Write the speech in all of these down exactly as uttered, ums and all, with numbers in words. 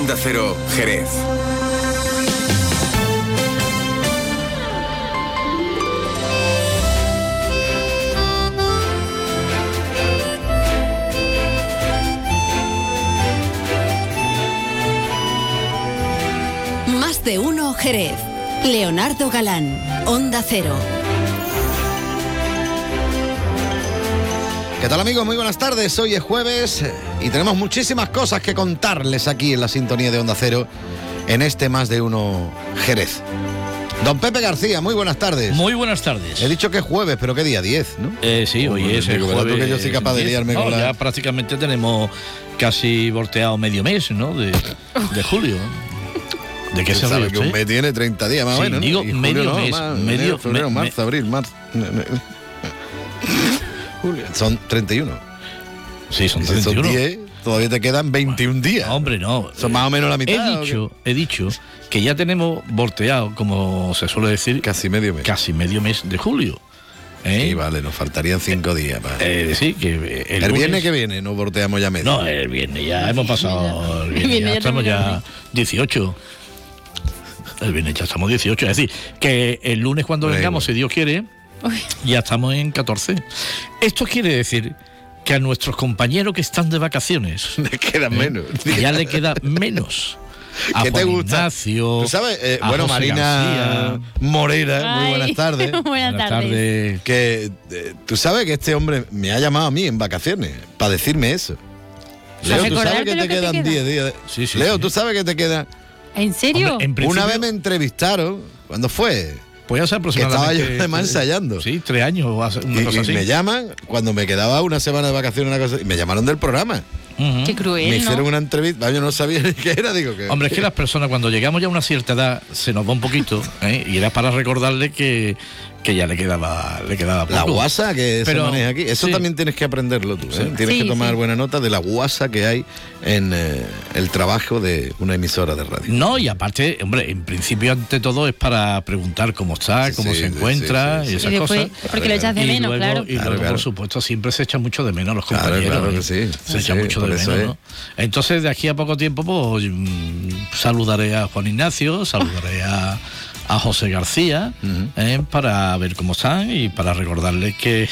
Onda Cero, Jerez. Más de uno Jerez. Leonardo Galán, Onda Cero. ¿Qué tal, amigos? Muy buenas tardes. Hoy es jueves y tenemos muchísimas cosas que contarles aquí en la sintonía de Onda Cero en este Más de uno Jerez. Don Pepe García, muy buenas tardes. Muy buenas tardes. He dicho que es jueves, pero ¿qué día? diez, ¿no? Eh, sí, hoy Bueno, es el digo, jueves. que yo soy capaz de liarme no, con la... ya prácticamente tenemos casi volteado medio mes, ¿no? De, de julio. ¿De qué se ríe sabe que un mes tiene treinta días más o sí, menos, ¿no? digo, Y medio julio, no, mes, más, medio, enero, febrero, me, marzo, me, abril, marzo... Julio. Son treinta y uno. Sí, son Y si treinta y uno. son diez, todavía te quedan veintiún días. No, hombre, no. Son más o menos la mitad. He dicho, he dicho que ya tenemos volteado, como se suele decir, casi medio mes. Casi medio mes de julio. ¿Eh? Sí, vale, nos faltarían cinco días. Para... Eh, sí, que el, el lunes... viernes que viene nos volteamos ya medio. No, el viernes ya hemos pasado. El viernes ya estamos ya dieciocho. El viernes ya estamos dieciocho. Es decir, que el lunes cuando bueno. vengamos, si Dios quiere, ya estamos en catorce. Esto quiere decir que a nuestros compañeros que están de vacaciones le quedan ¿eh? menos. Ya le queda menos. A ¿Qué Juan te gusta? Ignacio, ¿Tú sabes? Eh, a bueno, José Marina García. Morera, muy Ay, buenas tardes. buenas, Buenas tardes. tardes. Que eh, tú sabes que este hombre me ha llamado a mí en vacaciones para decirme eso. Leo, tú sabes que te quedan diez días. Sí, sí, Leo, sí. tú sabes que te quedan. ¿En serio? Hombre, en principio, Una vez me entrevistaron. ¿Cuándo fue? pues ya se Que aproximadamente. estaba yo además ensayando. Sí, tres años o hace- una Y, cosa y así. me llaman cuando me quedaba una semana de vacaciones, una cosa, y me llamaron del programa. Ujú. Qué cruel, me ¿no? hicieron una entrevista, yo no sabía ni qué era, digo que. Hombre, es que las personas cuando llegamos ya a una cierta edad se nos va un poquito, ¿eh? Y era para recordarle que, que ya le quedaba le quedaba poco. La guasa que Pero, se maneja aquí, eso sí. también tienes que aprenderlo tú, ¿eh? Sí. Tienes Sí, que tomar sí. buena nota de la guasa que hay en eh, el trabajo de una emisora de radio. No, y aparte, hombre, en principio ante todo es para preguntar cómo está, Sí, cómo sí, se sí, encuentra sí, sí, y sí. esas Y después, cosas. porque lo echas de Y menos, luego, claro. y Claro, luego claro. por supuesto, siempre se echa mucho de menos los Claro, compañeros. claro que ¿eh? sí. Se Sí, echa sí, mucho por de eso menos, es. ¿no? Entonces, de aquí a poco tiempo, pues mm, saludaré a Juan Ignacio, saludaré a, a José García, Ujú. ¿eh? Para ver cómo están y para recordarles que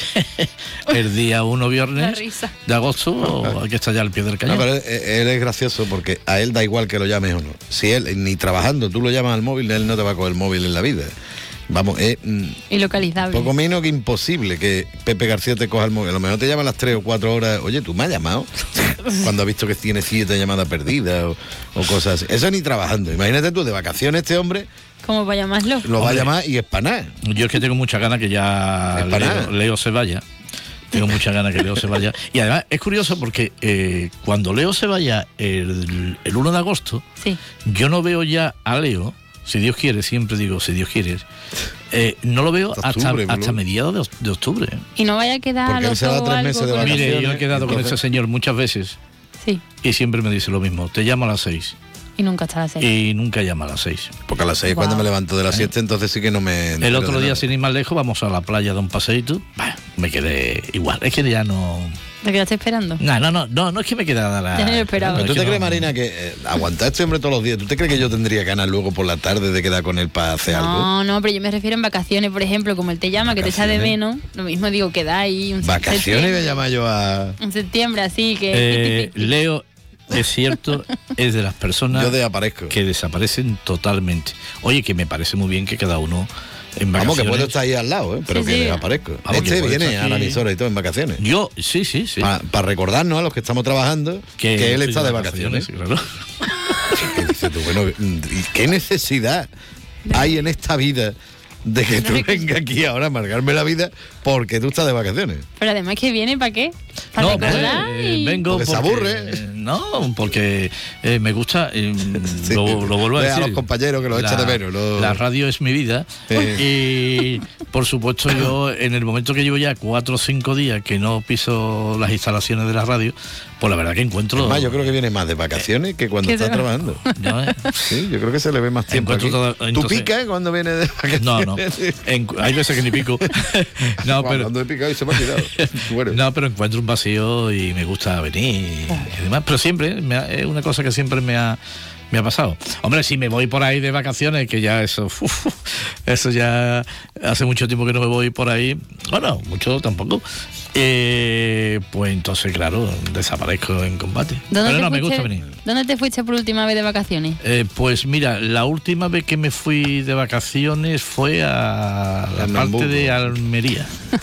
el día uno La viernes risa. de agosto hay que estar ya al pie del No, cañón. pero él, él es gracioso porque a él da igual que lo llames o no. Si él, ni trabajando, tú lo llamas al móvil, él no te va a coger el móvil en la vida. Vamos, es mm, Ilocalizable. poco menos que imposible que Pepe García te coja el móvil. A lo mejor te llama a las tres o cuatro horas. Oye, ¿tú me has llamado? Cuando has visto que tiene siete llamadas perdidas o, o cosas así. Eso ni trabajando. Imagínate tú, de vacaciones este hombre ¿Cómo para llamarlo? lo va a Hombre. llamar y es para nada. Yo es que tengo mucha ganas que ya Es para nada. Leo, Leo se vaya. Tengo mucha ganas que Leo se vaya. Y además es curioso porque eh, cuando Leo se vaya el, el uno de agosto, Sí. yo no veo ya a Leo, si Dios quiere, siempre digo si Dios quiere, eh, no lo veo Hasta hasta, octubre, hasta boludo. mediados de, oc- de octubre. Y no vaya a quedar Porque él se va loco o tres algo meses de con- vacaciones. Mire, yo he quedado con entonces- ese señor muchas veces Sí. y siempre me dice lo mismo, te llamo a las seis Y nunca está a las seis. y nunca llama a las seis. Porque a las seis Wow. cuando me levanto de la siesta, entonces sí que no me... El entero otro de día, nada. sin ir más lejos, vamos a la playa de un paseíto, bah, me quedé igual, es que ya no... ¿Te quedaste esperando? No, no, no, no, no es que me quedara la... Ya no lo esperaba. ¿Pero es tú que te no- crees, Marina, que eh, aguantar a este hombre todos los días, ¿tú te crees que yo tendría ganas luego por la tarde de quedar con él para hacer algo? No, no, pero yo me refiero en vacaciones, por ejemplo, como él te llama, que te echa de Vacaciones. menos. Lo mismo digo, que da ahí un Vacaciones voy a septiembre, llamar yo a... en septiembre, así que... Eh, Leo, es cierto, es de las personas Yo desaparezco. que desaparecen totalmente. Oye, que me parece muy bien que cada uno en Vamos, vacaciones... que puedo estar ahí al lado, ¿eh? Pero Sí, que sí. desaparezco. Vamos, que este puede viene estar a la aquí. emisora y todo en vacaciones. Yo, sí, sí, sí. Para recordarnos a los que estamos trabajando que, él estoy está de vacaciones. claro. Y dices tú, bueno, ¿y qué necesidad hay en esta vida de que tú vengas aquí ahora a amargarme la vida porque tú estás de vacaciones? Pero además que viene, ¿para qué? Para No, recordar pues, eh, y... vengo Porque se aburre. eh, no, porque eh, me gusta, eh, Sí. lo, lo vuelvo a Ve decir. a los compañeros que los la, echa de menos, ¿no? La radio es mi vida. Y por supuesto yo, en el momento que llevo ya cuatro o cinco días que no piso las instalaciones de la radio, pues la verdad que encuentro... Además, yo creo que viene más de vacaciones que cuando Que está de- trabajando. ¿no, eh? Sí, yo creo que se le ve más tiempo Encuentro aquí. todo- ¿Tú entonces- picas cuando viene de vacaciones? No, no. En- hay veces que ni pico. No, pero... Cuando he picado y se me ha quitado. Bueno. No, pero encuentro un vacío y me gusta venir y demás. Pero siempre, me ha- es una cosa que siempre me ha, me ha pasado. Hombre, si me voy por ahí de vacaciones, que ya eso, uf, eso ya hace mucho tiempo que no me voy por ahí, bueno, mucho tampoco, eh, pues entonces, claro, desaparezco en combate. ¿Dónde Pero te no, me fuiste- gusta venir. ¿Dónde te fuiste por última vez de vacaciones? Eh, pues mira, la última vez que me fui de vacaciones fue a la Pernambuco. parte de Almería.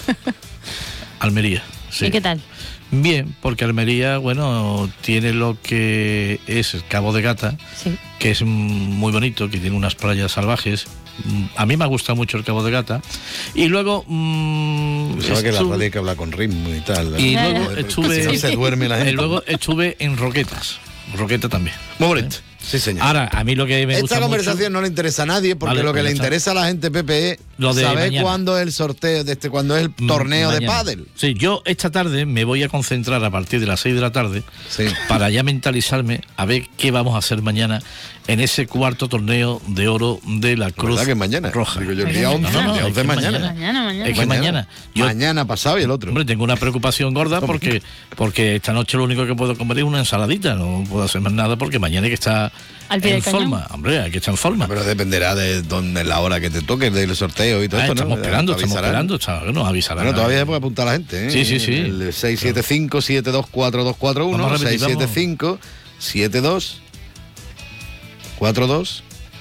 Almería, sí. ¿Y qué tal? Bien, porque Almería, bueno, tiene lo que es el Cabo de Gata, Sí. que es mm, muy bonito, que tiene unas playas salvajes. Mm, A mí me gusta mucho el Cabo de Gata. Y luego... mm, Pensaba que la estuve- radio hay que hablar con ritmo y tal. Y ¿no? luego Porque estuve... si no se duerme la gente. y luego estuve en Roquetas. Roqueta también. Muy bonito. Sí, señor. Ahora, a mí lo que me gusta Esta conversación mucho, no le interesa a nadie porque Vale, lo que pues le ya está. interesa a la gente, Pepe, es Lo de saber mañana. cuándo es el sorteo, de este, cuándo es el torneo de mañana. pádel. Sí, yo esta tarde me voy a concentrar a partir de las seis de la tarde Sí. para ya mentalizarme a ver qué vamos a hacer mañana en ese cuarto torneo de oro de la Cruz ¿Verdad que es mañana? Roja. Digo yo, el día once, No, no, el día es once que mañana. Mañana, mañana. Es que mañana. Yo- Mañana pasado y el otro. Hombre, tengo una preocupación gorda porque porque esta noche lo único que puedo comer es una ensaladita, no puedo hacer más nada porque mañana hay que estar Al pie en del cañón. forma, hombre, hay que estar en forma. Pero dependerá de dónde, la hora que te toque, del sorteo y todo Ah, esto, ¿no? estamos esperando, Te estamos avisarán. esperando, está- nos avisarán. Bueno, todavía se puede apuntar a la gente, ¿eh? Sí, sí, sí. El seis siete cinco, siete dos cuatro dos cuatro uno, Vamos a repetir, seis siete cinco, siete dos cuatro dos,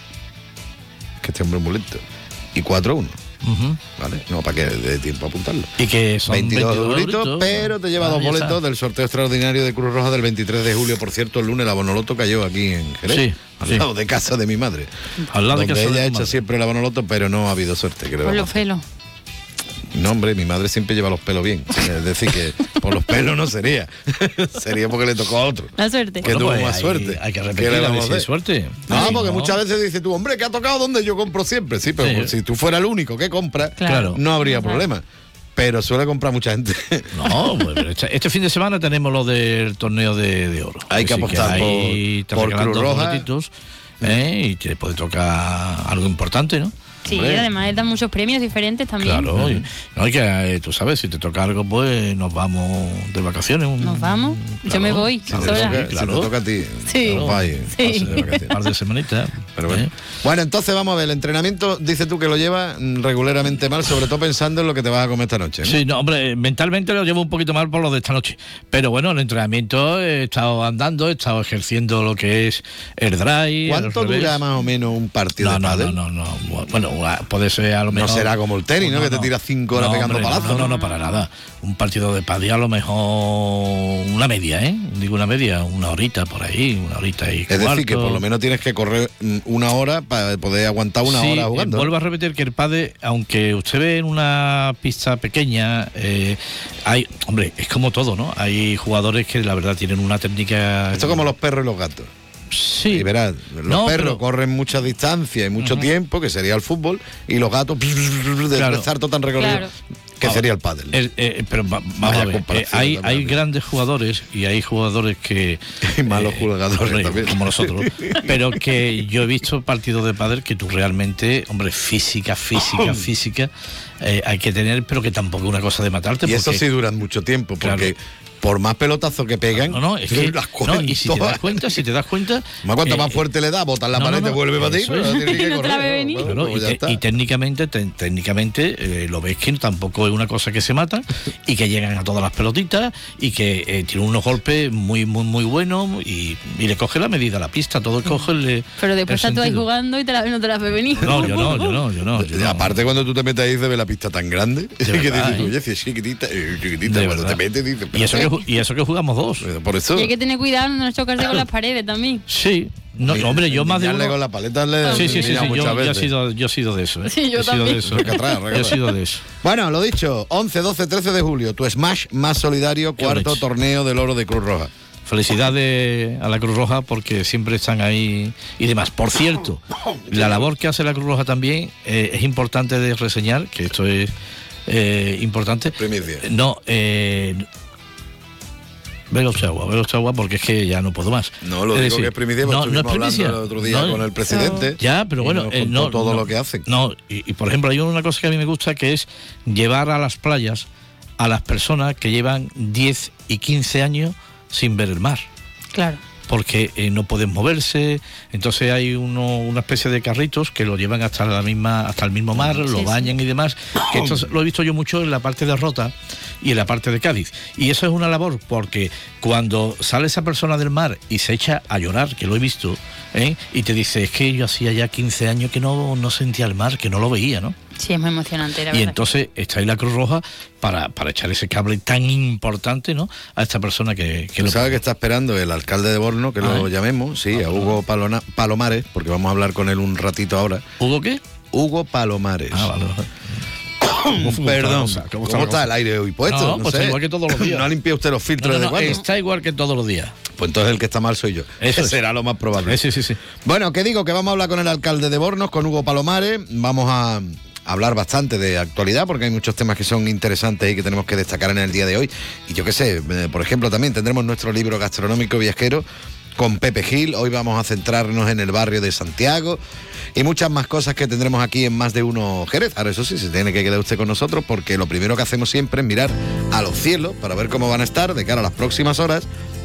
que este hombre es muy lento, y cuatro uno, Ujú. ¿vale? No, para que dé tiempo a apuntarlo. Y que son veintidós veintidós euritos, euritos, pero te lleva ah, dos ya boletos está. del sorteo extraordinario de Cruz Roja del veintitrés de julio. Por cierto, el lunes la Bonoloto cayó aquí en Jerez, Sí, al sí. lado de casa de mi madre. Al lado de donde casa de ella tu echa madre. siempre la Bonoloto, pero no ha habido suerte. Que le Por vamos los a hacer. pelos. No, hombre, mi madre siempre lleva los pelos bien. Es decir, que por los pelos no sería. Sería porque le tocó a otro. La suerte. Que tuvo pues más hay- suerte. Hay que ¿Qué repetir le la vamos a de hacer? suerte. No, Sí, porque no. muchas veces dices tú, hombre, que ha tocado donde yo compro siempre. Sí, pero Sí. pues, si tú fueras el único que compra, Claro. no habría Ajá. problema. Pero suele comprar mucha gente. No, pues, pero este, este fin de semana tenemos lo del torneo de, de oro. Hay que Así apostar ahí por- te por regalan Cruz dos Roja. boletitos, ¿eh? Y te puede tocar algo importante, ¿no? Sí, Hombre. además dan muchos premios diferentes también. Claro, y- no hay que, eh, tú sabes, si te toca algo, pues nos vamos de vacaciones. un- ¿Nos vamos? Yo me voy, Si te, sola. toca, si Claro. te toca a ti, Sí. os vais, Sí. pases de Un vacaciones. par de semanitas. Pero bueno. ¿eh? Bueno, entonces vamos a ver, el entrenamiento, dice tú que lo lleva mm, regularmente mal, sobre todo pensando en lo que te vas a comer esta noche, ¿no? Sí, no, hombre, mentalmente lo llevo un poquito mal por lo de esta noche. Pero bueno, el entrenamiento he estado andando, he estado ejerciendo lo que es el drive. ¿Cuánto el revés. dura más o menos un partido No, de no, no, pádel? no, no. Bueno, puede ser a lo No mejor. será como el tenis, ¿no? Que te tiras cinco horas pegando hombre, palazos, No, no, ¿no? no, para nada. Un partido de pádel a lo mejor una media, ¿eh? Digo una media, una horita por ahí, una horita y Es decir, cuarto. que por lo menos tienes que correr mm, una hora para poder aguantar una Sí, hora eh, jugando. vuelvo a repetir que el pádel, aunque usted ve en una pista pequeña, eh, hay, hombre, es como todo, ¿no? Hay jugadores que la verdad tienen una técnica. Esto es como los perros y los gatos. Sí. Y verás, los No, perros pero- corren mucha distancia y mucho Ujú. tiempo, que sería el fútbol, y los gatos de Claro. salto tan recorrido, Claro. que sería el pádel. El- eh, pero va- vamos Vaya a ver, eh, comparación hay, también, hay amigo. grandes jugadores y hay jugadores que... Y malos eh, jugadores hombre, también. como nosotros, pero que yo he visto partidos de pádel que tú realmente, hombre, física, física, física, eh, hay que tener, pero que tampoco es una cosa de matarte. Y eso porque- sí duran mucho tiempo, porque Claro. por más pelotazos que pegan, No, no, es que, las no, cogen y si te todas. das cuenta, si te das cuenta... Más cuanto eh, más fuerte le da, botas la no, pared, no, te no, vuelve para ti, eso pero es. tienes que No te la correr, ve venir. bueno, Claro, pues y, ya te- está. y técnicamente, te- técnicamente eh, lo ves que tampoco es una cosa que se matan y que llegan a todas las pelotitas y que eh, tienen unos golpes muy muy muy buenos y, y le coge la medida a la pista, todo coge el Pero después el estás tú ahí sentido. jugando y te la, no te la ves venir. No, yo no, yo no, yo no. yo Y no. aparte cuando tú te metes ahí se ve la pista tan grande que verdad, dices tú, ¿eh? oye, si es chiquitita, eh, chiquitita, De cuando verdad. te metes dices, y, eso que, pero- ju- y eso que jugamos dos. por eso, Y hay que tener cuidado no chocarse con las paredes también. Sí, no, no, hombre, yo más de endiñarle uno... con la paleta le Sí, sí, sí, endiña sí, muchas yo, yo he veces. sido, yo he sido de eso. ¿eh? Sí, yo he sido también. de eso. Reca atrás, reca Yo he atrás. sido de eso. Bueno, lo dicho, once, doce, trece de julio, tu Smash más solidario, Qué cuarto leche. torneo del oro de Cruz Roja. Felicidades a la Cruz Roja porque siempre están ahí y demás. Por cierto, la labor que hace la Cruz Roja también eh, es importante de reseñar, que esto es eh, importante. Primicia. No, eh, Velo Chagua, Velo Chagua, porque es que ya no puedo más. No, lo Es digo decir, que es primicia, porque no, no es estuvimos primicia. hablando el otro día No, con el presidente. Ya, pero y bueno, nos eh, contó no, todo no, lo que hacen. No, y, y, por ejemplo, hay una cosa que a mí me gusta que es llevar a las playas a las personas que llevan diez y quince años sin ver el mar. Claro. porque eh, no pueden moverse. Entonces hay uno, una especie de carritos que lo llevan hasta la misma, hasta el mismo mar, lo Sí, bañan sí. y demás. Que esto lo he visto yo mucho en la parte de Rota y en la parte de Cádiz. Y eso es una labor, porque cuando sale esa persona del mar y se echa a llorar, que lo he visto, ¿eh? Y te dice, es que yo hacía ya quince años que no, no sentía el mar, que no lo veía, ¿no? Sí, es muy emocionante, la Y verdad. entonces está ahí la Cruz Roja para, para echar ese cable tan importante, ¿no?, a esta persona que, que lo... ¿Sabe que está esperando el alcalde de Borno, que Ah, lo ¿eh? llamemos? Sí, Ah, a Hugo Palona- Palomares, porque vamos a hablar con él un ratito ahora. ¿Hugo qué? Hugo Palomares. Ah, vale. ¿Cómo está la Perdón, cosa? ¿cómo, la está cosa? el aire hoy puesto? No, pues sé. igual que todos los días. ¿No ha limpiado usted los No, filtros no, de no, cuándo? está igual que todos los días. Pues entonces el que está mal soy yo. Eso es. será lo más probable. Eh, sí, sí, sí. Bueno, ¿qué digo? Que vamos a hablar con el alcalde de Bornos, con Hugo Palomares. Vamos a hablar bastante de actualidad, porque hay muchos temas que son interesantes y que tenemos que destacar en el día de hoy. Y yo qué sé, eh, por ejemplo, también tendremos nuestro libro gastronómico viajero con Pepe Gil. Hoy vamos a centrarnos en el barrio de Santiago y muchas más cosas que tendremos aquí en Más de Uno Jerez. Ahora, eso sí, se tiene que quedar usted con nosotros, porque lo primero que hacemos siempre es mirar a los cielos para ver cómo van a estar de cara a las próximas horas.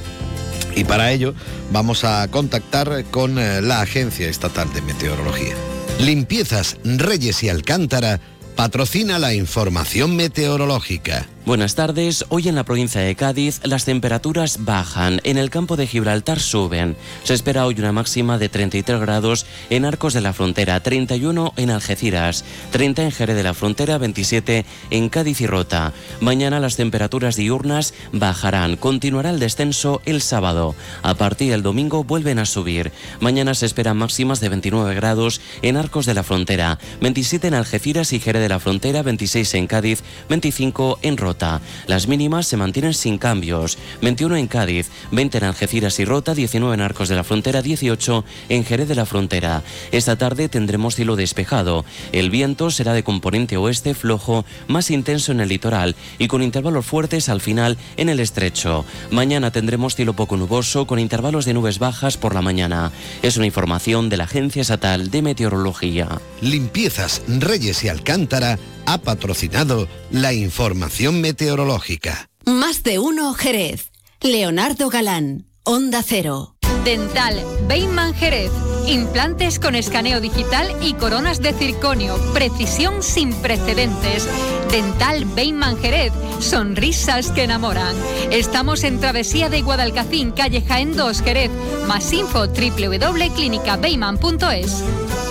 Y para ello vamos a contactar con eh, la Agencia Estatal de Meteorología. Limpiezas Reyes y Alcántara patrocina la información meteorológica. Buenas tardes. Hoy en la provincia de Cádiz las temperaturas bajan. En el campo de Gibraltar suben. Se espera hoy una máxima de treinta y tres grados en Arcos de la Frontera, treinta y uno en Algeciras, treinta en Jerez de la Frontera, veintisiete en Cádiz y Rota. Mañana las temperaturas diurnas bajarán. Continuará el descenso el sábado. A partir del domingo vuelven a subir. Mañana se esperan máximas de veintinueve grados en Arcos de la Frontera, veintisiete en Algeciras y Jerez de la Frontera, veintiséis en Cádiz, veinticinco en Rota. Las mínimas se mantienen sin cambios. veintiuno en Cádiz, veinte en Algeciras y Rota, diecinueve en Arcos de la Frontera, dieciocho en Jerez de la Frontera. Esta tarde tendremos cielo despejado. El viento será de componente oeste flojo, más intenso en el litoral y con intervalos fuertes al final en el estrecho. Mañana tendremos cielo poco nuboso con intervalos de nubes bajas por la mañana. Es una información de la Agencia Estatal de Meteorología. Limpiezas Reyes y Alcántara ha patrocinado la información meteorológica. Más de Uno Jerez. Leonardo Galán, Onda Cero. Dental Beyman Jerez. Implantes con escaneo digital y coronas de circonio. Precisión sin precedentes. Dental Beyman Jerez. Sonrisas que enamoran. Estamos en Travesía de Guadalcacín, calle Jaén dos, Jerez. Más info doble u doble u doble punto clínica beyman punto es.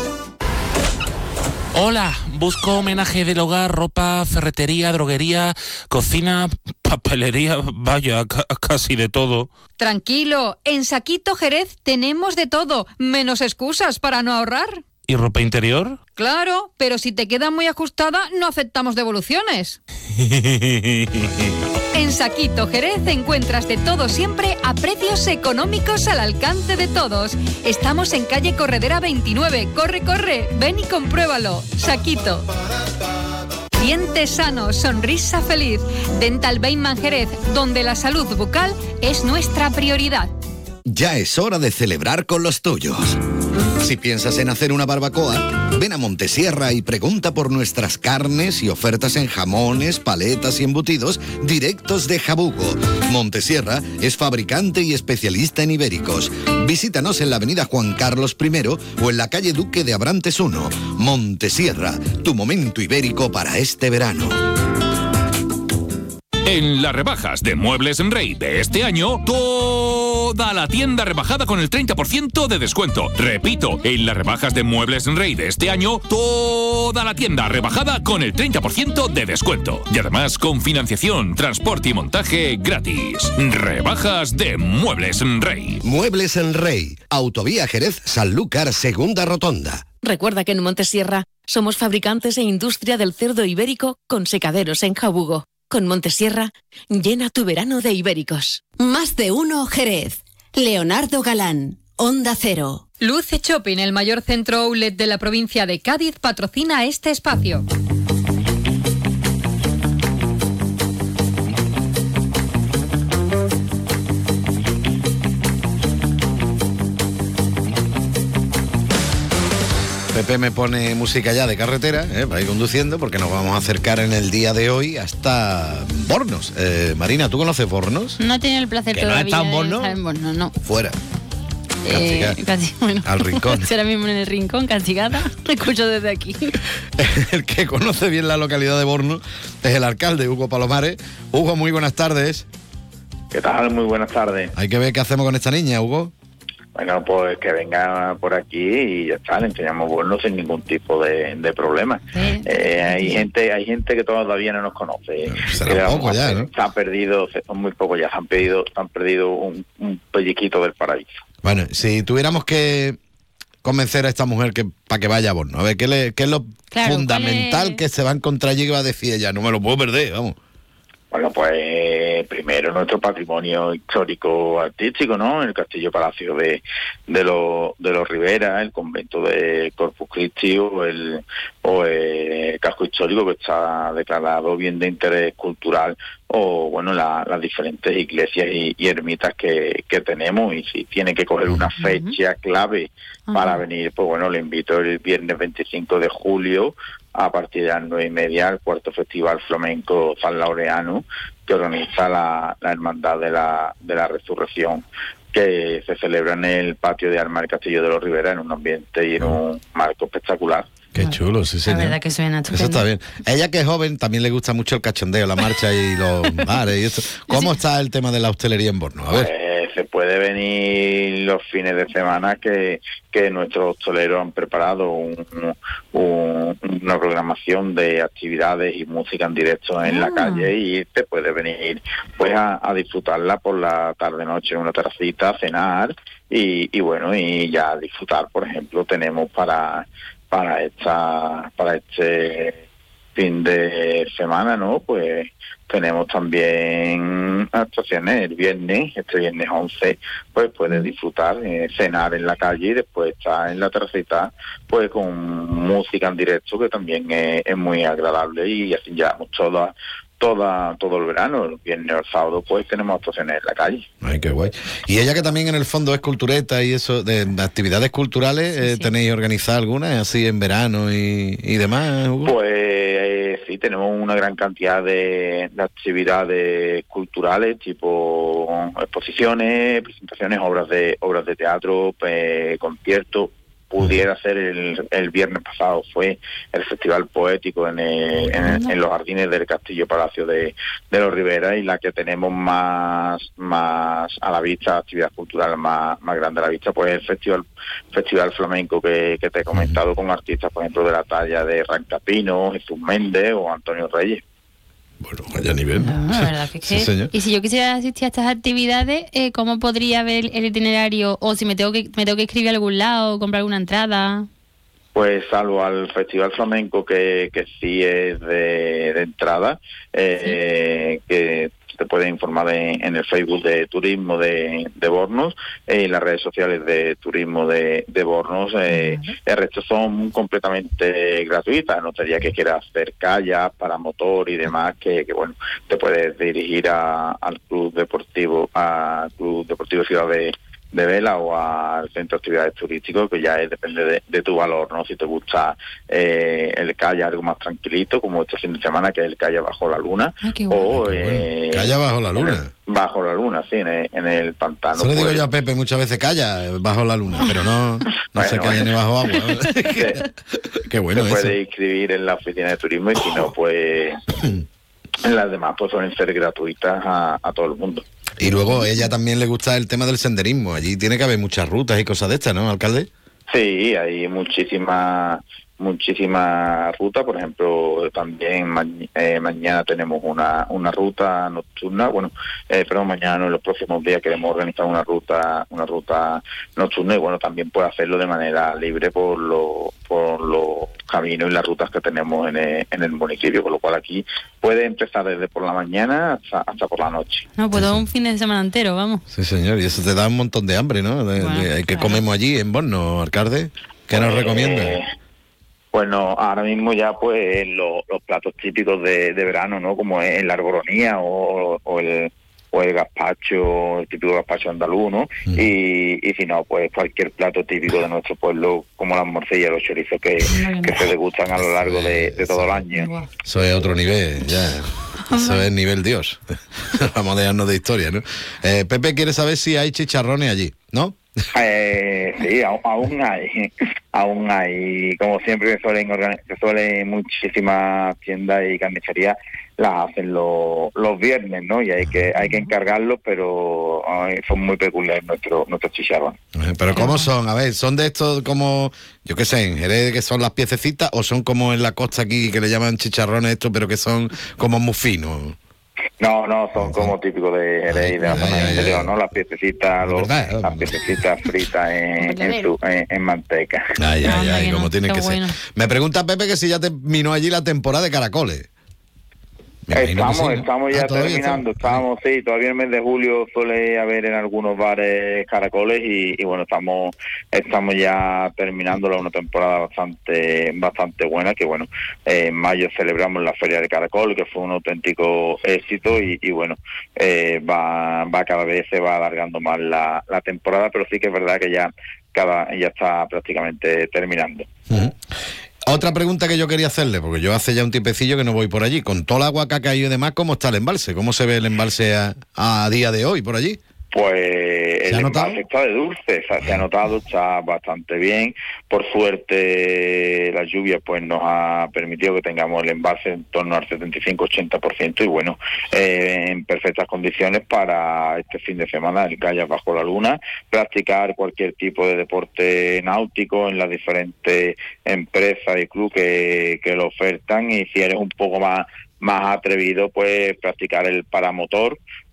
Hola, busco homenaje del hogar, ropa, ferretería, droguería, cocina, papelería, vaya, ca- casi de todo. Tranquilo, en Saquito Jerez tenemos de todo, menos excusas para no ahorrar. ¿Y ropa interior? Claro, pero si te queda muy ajustada, no aceptamos devoluciones. En Saquito Jerez encuentras de todo siempre a precios económicos al alcance de todos. Estamos en calle Corredera veintinueve. Corre, corre, ven y compruébalo. Saquito. Dientes sanos, sonrisa feliz. Dental Beyman Jerez, donde la salud bucal es nuestra prioridad. Ya es hora de celebrar con los tuyos. Si piensas en hacer una barbacoa, ven a Montesierra y pregunta por nuestras carnes y ofertas en jamones, paletas y embutidos directos de Jabugo. Montesierra es fabricante y especialista en ibéricos. Visítanos en la avenida Juan Carlos primero o en la calle Duque de Abrantes uno. Montesierra, tu momento ibérico para este verano. En las rebajas de Muebles en Rey de este año, toda la tienda rebajada con el treinta por ciento de descuento. Repito, en las rebajas de Muebles en Rey de este año, toda la tienda rebajada con el treinta por ciento de descuento. Y además con financiación, transporte y montaje gratis. Rebajas de Muebles en Rey. Muebles en Rey, Autovía Jerez Sanlúcar, segunda rotonda. Recuerda que en Montesierra somos fabricantes e industria del cerdo ibérico con secaderos en Jabugo. Con Montesierra, llena tu verano de ibéricos. Más de Uno Jerez. Leonardo Galán, Onda Cero. Luce Shopping, el mayor centro outlet de la provincia de Cádiz, patrocina este espacio. Pepe me pone música ya de carretera, eh, para ir conduciendo, porque nos vamos a acercar en el día de hoy hasta Bornos. Eh, Marina, ¿tú conoces Bornos? No he tenido el placer ¿Que no todavía está en de Borno? estar en Borno, no. Fuera. Eh, casi, bueno, al rincón. Estoy ahora mismo en el rincón, castigada. Te escucho desde aquí. El que conoce bien la localidad de Bornos es el alcalde, Hugo Palomares. Hugo, muy buenas tardes. ¿Qué tal? Muy buenas tardes. Hay que ver qué hacemos con esta niña, Hugo. Bueno, pues que venga por aquí y ya está, le enseñamos Bornos sin ningún tipo de, de problema. Sí. Eh, hay gente hay gente que todavía no nos conoce. Será Que, poco ya, ¿no? Se han perdido, son muy poco ya, se han perdido, se han perdido un, un pelliquito del paraíso. Bueno, si tuviéramos que convencer a esta mujer que para que vaya a Bornos, a ver, ¿qué, le, qué es lo Claro, fundamental ¿cuál es? que se va a encontrar allí que va a decir ella? No me lo puedo perder, vamos. Bueno, pues primero nuestro patrimonio histórico artístico, ¿no? El Castillo Palacio de de los de los Rivera, el convento de Corpus Christi o el o el casco histórico que está declarado bien de interés cultural, o bueno, la, las diferentes iglesias y, y ermitas que, que tenemos. Y si tiene que coger una fecha clave Ajá. para venir, pues bueno, le invito el viernes veinticinco de julio a partir de las nueve y media al cuarto Festival Flamenco San Laureano, que organiza la, la Hermandad de la, de la Resurrección, que se celebra en el patio de armas del Castillo de los Rivera, en un ambiente y en un marco espectacular. Qué chulo, sí, La señor. verdad que suena Eso estupendo. está bien. Ella que es joven también le gusta mucho el cachondeo, la marcha y los bares y esto. ¿Cómo está el tema de la hostelería en Bornos? A ver. Pues se puede venir los fines de semana que, que nuestros hosteleros han preparado un, un- una programación de actividades y música en directo en Ah. la calle, y te puede venir pues a, a disfrutarla por la tarde-noche en una terracita, cenar y, y bueno, y ya disfrutar. Por ejemplo, tenemos para para esta para este fin de semana, ¿no? Pues tenemos también actuaciones el viernes, este viernes once, pues puedes disfrutar, eh, cenar en la calle y después estar en la terracita, pues con música en directo, que también es, es muy agradable, y así llevamos toda, toda, todo el verano. El viernes o el sábado pues tenemos actuaciones en la calle. Ay, qué guay. Y ella que también en el fondo es cultureta y eso, de, de actividades culturales, Sí, eh, sí. ¿tenéis organizadas algunas así en verano y, y demás, Hugo? Pues eh, sí, tenemos una gran cantidad de, de actividades culturales, tipo exposiciones, presentaciones, obras de obras de teatro, eh, conciertos. Pudiera ser el, el viernes pasado fue el Festival Poético en, el- en, en los jardines del Castillo Palacio de, de los Rivera, y la que tenemos más más a la vista, actividad cultural más, más grande a la vista, pues el Festival Festival Flamenco que, que te he comentado, con artistas, por ejemplo, de la talla de Rancapino, Jesús Méndez o Antonio Reyes. Bueno, vaya nivel. No, la verdad que es Sí, que- señor. y si yo quisiera asistir a estas actividades, eh, ¿cómo podría ver el itinerario? O si me tengo que me tengo que escribir a algún lado, comprar alguna entrada. Pues salvo al Festival Flamenco, que, que sí es de, de entrada, eh, que te puedes informar en, en el Facebook de Turismo de, de Bornos, eh, y en las redes sociales de Turismo de, de Bornos. Eh, el resto son completamente gratuitas. Notaría que quieras hacer kayak, para motor y demás, que, que bueno, te puedes dirigir a- al Club Deportivo, al Club Deportivo Ciudad de de Vela o al Centro de Actividades Turísticos, que ya es, depende de, de tu valor, ¿no? Si te gusta eh, el kayak algo más tranquilito, como este fin de semana, que es el kayak bajo la luna, Ay, qué guay. o Bueno, calla bajo la luna. en el- bajo la luna, sí, en el, en el pantano. Eso le digo pues. yo a Pepe muchas veces, calla, eh, bajo la luna, pero no, no Bueno, se calla bueno. ni bajo agua. Qué bueno Se eso. puede inscribir en la oficina de turismo, y si no, pues en las demás pues suelen ser gratuitas a, a todo el mundo. Y luego ella también le gusta el tema del senderismo. Allí tiene que haber muchas rutas y cosas de estas, ¿no, alcalde? Sí, hay muchísimas muchísimas rutas. Por ejemplo, también ma- eh, mañana tenemos una una ruta nocturna. Bueno, eh, pero mañana, no, en los próximos días queremos organizar una ruta una ruta nocturna, y bueno, también puede hacerlo de manera libre por los por los caminos y las rutas que tenemos en el, en el municipio, con lo cual aquí puede empezar desde por la mañana hasta hasta por la noche. No, pues todo un fin de semana entero, vamos. Sí, señor, y eso te da un montón de hambre, ¿no? De, Bueno, de- ¿Qué claro. comemos allí en Bornos, alcalde? ¿Qué nos Pues, recomienda? Bueno, ahora mismo ya pues los, los platos típicos de, de verano, ¿no? Como es la arboronía o, o el o el gazpacho, el típico gazpacho andaluz, ¿no? Mm. Y, y si no, pues cualquier plato típico de nuestro pueblo, como las morcillas, los chorizos que, que se degustan a lo largo de, de todo el año. Eso es otro nivel, ya. Eso es nivel Dios. Vamos a dejarnos de historia, ¿no? Eh, Pepe quiere saber si hay chicharrones allí, ¿no? Eh, sí, aún, aún hay, aún hay, como siempre se suelen, organi- se suelen muchísimas tiendas y carnicerías las hacen los, los viernes, ¿no? Y hay que hay que encargarlos, pero ay, son muy peculiares nuestros nuestros chicharrones. Pero ¿cómo son? A ver, ¿son de estos como, yo qué sé, en Jerez que son las piececitas o son como en la costa aquí que le llaman chicharrones estos, pero que son como muy finos? No, no, son como típicos de Jerez y de la zona del interior, ¿no? Las piececitas, los, las piececitas fritas en, en, su, en, en manteca. Ay, ay, No, ay, no, como tienen qué que bueno. ser. Me pregunta Pepe que si ya terminó allí la temporada de caracoles. Me imagino que Estamos, sí, ¿no? estamos ya Ah, ¿todavía terminando, estábamos, sí, todavía en el mes de julio suele haber en algunos bares caracoles y, y bueno, estamos estamos ya terminando una temporada bastante bastante buena, que bueno, eh, en mayo celebramos la Feria de Caracol, que fue un auténtico éxito y, y bueno, eh, va, va cada vez se va alargando más la, la temporada, pero sí que es verdad que ya, cada, ya está prácticamente terminando. Uh-huh. Otra pregunta que yo quería hacerle, porque yo hace ya un tiempecillo que no voy por allí. Con todo el agua que ha caído y demás, ¿cómo está el embalse? ¿Cómo se ve el embalse a, a día de hoy por allí? Pues el embalse está de dulce, o sea, se ha notado, está bastante bien. Por suerte la lluvia pues nos ha permitido que tengamos el embalse en torno al setenta y cinco ochenta por ciento y bueno, eh, en perfectas condiciones para este fin de semana, el kayak bajo la luna, practicar cualquier tipo de deporte náutico en las diferentes empresas y clubes que, que lo ofertan, y si eres un poco más, más atrevido, pues practicar el paramotor,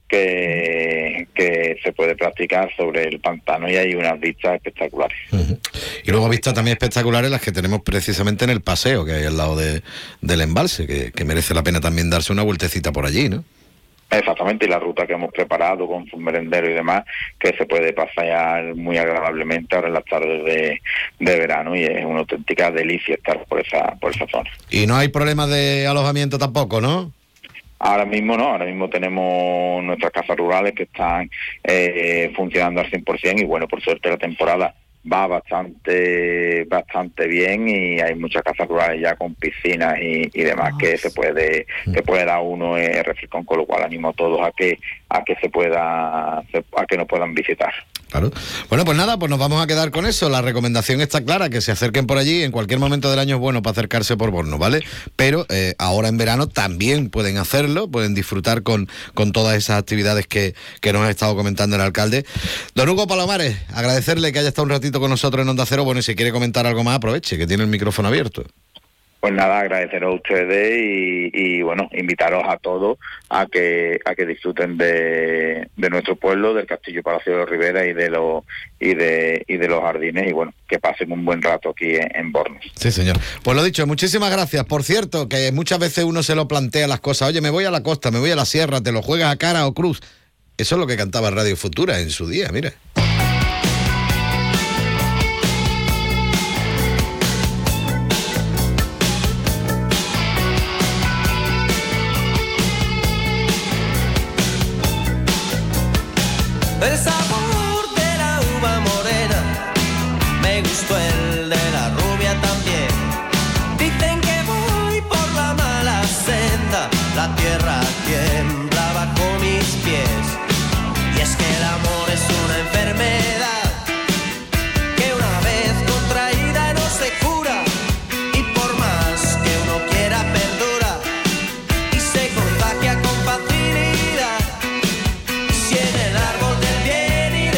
que, que se puede practicar sobre el pantano, y hay unas vistas espectaculares. Uh-huh. Y luego vistas también espectaculares las que tenemos precisamente en el paseo que hay al lado de, del embalse, que, que merece la pena también darse una vueltecita por allí, ¿no? Exactamente, y la ruta que hemos preparado con su merendero y demás, que se puede pasear muy agradablemente ahora en las tardes de, de verano, y es una auténtica delicia estar por esa, por esa zona. Y no hay problemas de alojamiento tampoco, ¿no? Ahora mismo no, ahora mismo tenemos nuestras casas rurales que están eh, funcionando al cien por ciento, y bueno, por suerte la temporada va bastante bastante bien y hay muchas casas rurales ya con piscinas y, y demás que se puede que puede dar uno eh, refrescón, con lo cual animo a todos a que a que se pueda a que nos puedan visitar. Claro. Bueno, pues nada, pues nos vamos a quedar con eso. La recomendación está clara, que se acerquen por allí. En cualquier momento del año es bueno para acercarse por Borno, ¿vale? Pero eh, ahora en verano también pueden hacerlo, pueden disfrutar con, con todas esas actividades que, que nos ha estado comentando el alcalde. Don Hugo Palomares, agradecerle que haya estado un ratito con nosotros en Onda Cero. Bueno, y si quiere comentar algo más, aproveche, que tiene el micrófono abierto. Pues nada, agradeceros a ustedes y, y bueno, invitaros a todos a que a que disfruten de, de nuestro pueblo, del Castillo Palacio de Rivera y de los y de y de los jardines, y bueno, que pasen un buen rato aquí en, en Borno. Sí, señor. Pues lo dicho, muchísimas gracias. Por cierto, que muchas veces uno se lo plantea las cosas. Oye, me voy a la costa, me voy a la sierra, ¿te lo juegas a cara o cruz? Eso es lo que cantaba Radio Futura en su día, mira. El sabor de la uva morena, me gustó el de la rubia también. Dicen que voy por la mala senda, la tierra tiembla bajo mis pies. Y es que el amor es una enfermedad que una vez contraída no se cura, y por más que uno quiera perdura y se contagia con facilidad. Si en el árbol del bien y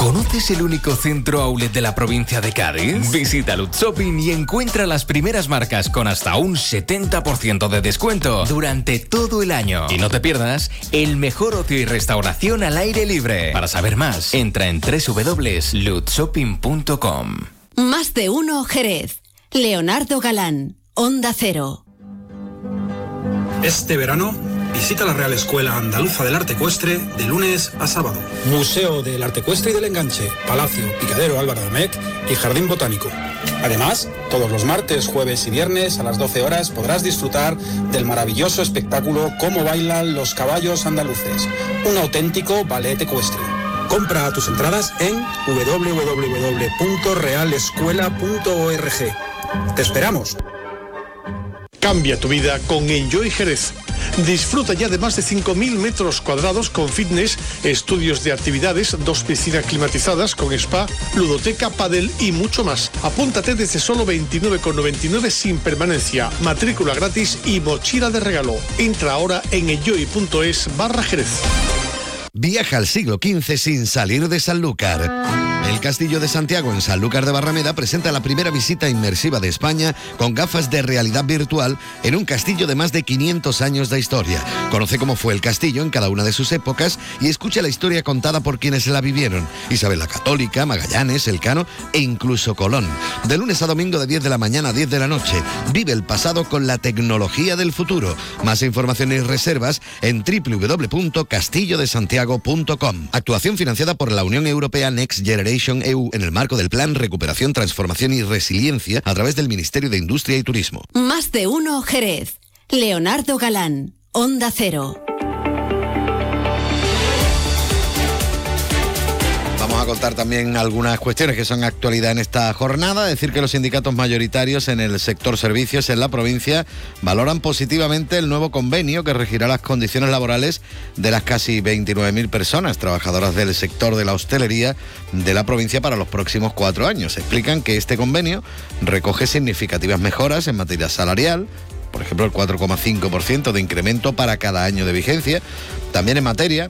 ¿Conoces el único centro outlet de la provincia de Cádiz? Visita Lutz Shopping y encuentra las primeras marcas con hasta un setenta por ciento de descuento durante todo el año. Y no te pierdas el mejor ocio y restauración al aire libre. Para saber más, entra en doble u doble u doble u punto lutz shopping punto com. Más de uno Jerez. Leonardo Galán, Onda Cero. Este verano, visita la Real Escuela Andaluza del Arte Ecuestre de lunes a sábado. Museo del Arte Ecuestre y del Enganche, Palacio, Picadero Álvaro de Mec y Jardín Botánico. Además, todos los martes, jueves y viernes a las doce horas podrás disfrutar del maravilloso espectáculo Cómo bailan los caballos andaluces, un auténtico ballet ecuestre. Compra tus entradas en doble u doble u doble u punto real escuela punto org. ¡Te esperamos! Cambia tu vida con Enjoy Jerez. Disfruta ya de más de cinco mil metros cuadrados con fitness, estudios de actividades, dos piscinas climatizadas con spa, ludoteca, pádel y mucho más. Apúntate desde solo veintinueve con noventa y nueve sin permanencia, matrícula gratis y mochila de regalo. Entra ahora en enjoy.es barra Jerez. Viaja al siglo quince sin salir de Sanlúcar. El Castillo de Santiago en Sanlúcar de Barrameda presenta la primera visita inmersiva de España con gafas de realidad virtual en un castillo de más de quinientos años de historia. Conoce cómo fue el castillo en cada una de sus épocas y escucha la historia contada por quienes la vivieron. Isabel la Católica, Magallanes, Elcano e incluso Colón. De lunes a domingo de diez de la mañana a diez de la noche. Vive el pasado con la tecnología del futuro. Más información y reservas en doble u doble u doble u punto castillo de santiago punto com. Actuación financiada por la Unión Europea Next Generation E U en el marco del Plan Recuperación, Transformación y Resiliencia a través del Ministerio de Industria y Turismo. Más de uno Jerez. Leonardo Galán, Onda Cero. Vamos a contar también algunas cuestiones que son actualidad en esta jornada. Decir que los sindicatos mayoritarios en el sector servicios en la provincia valoran positivamente el nuevo convenio que regirá las condiciones laborales de las casi veintinueve mil personas trabajadoras del sector de la hostelería de la provincia para los próximos cuatro años. Explican que este convenio recoge significativas mejoras en materia salarial, por ejemplo el cuatro coma cinco por ciento de incremento para cada año de vigencia, también en materia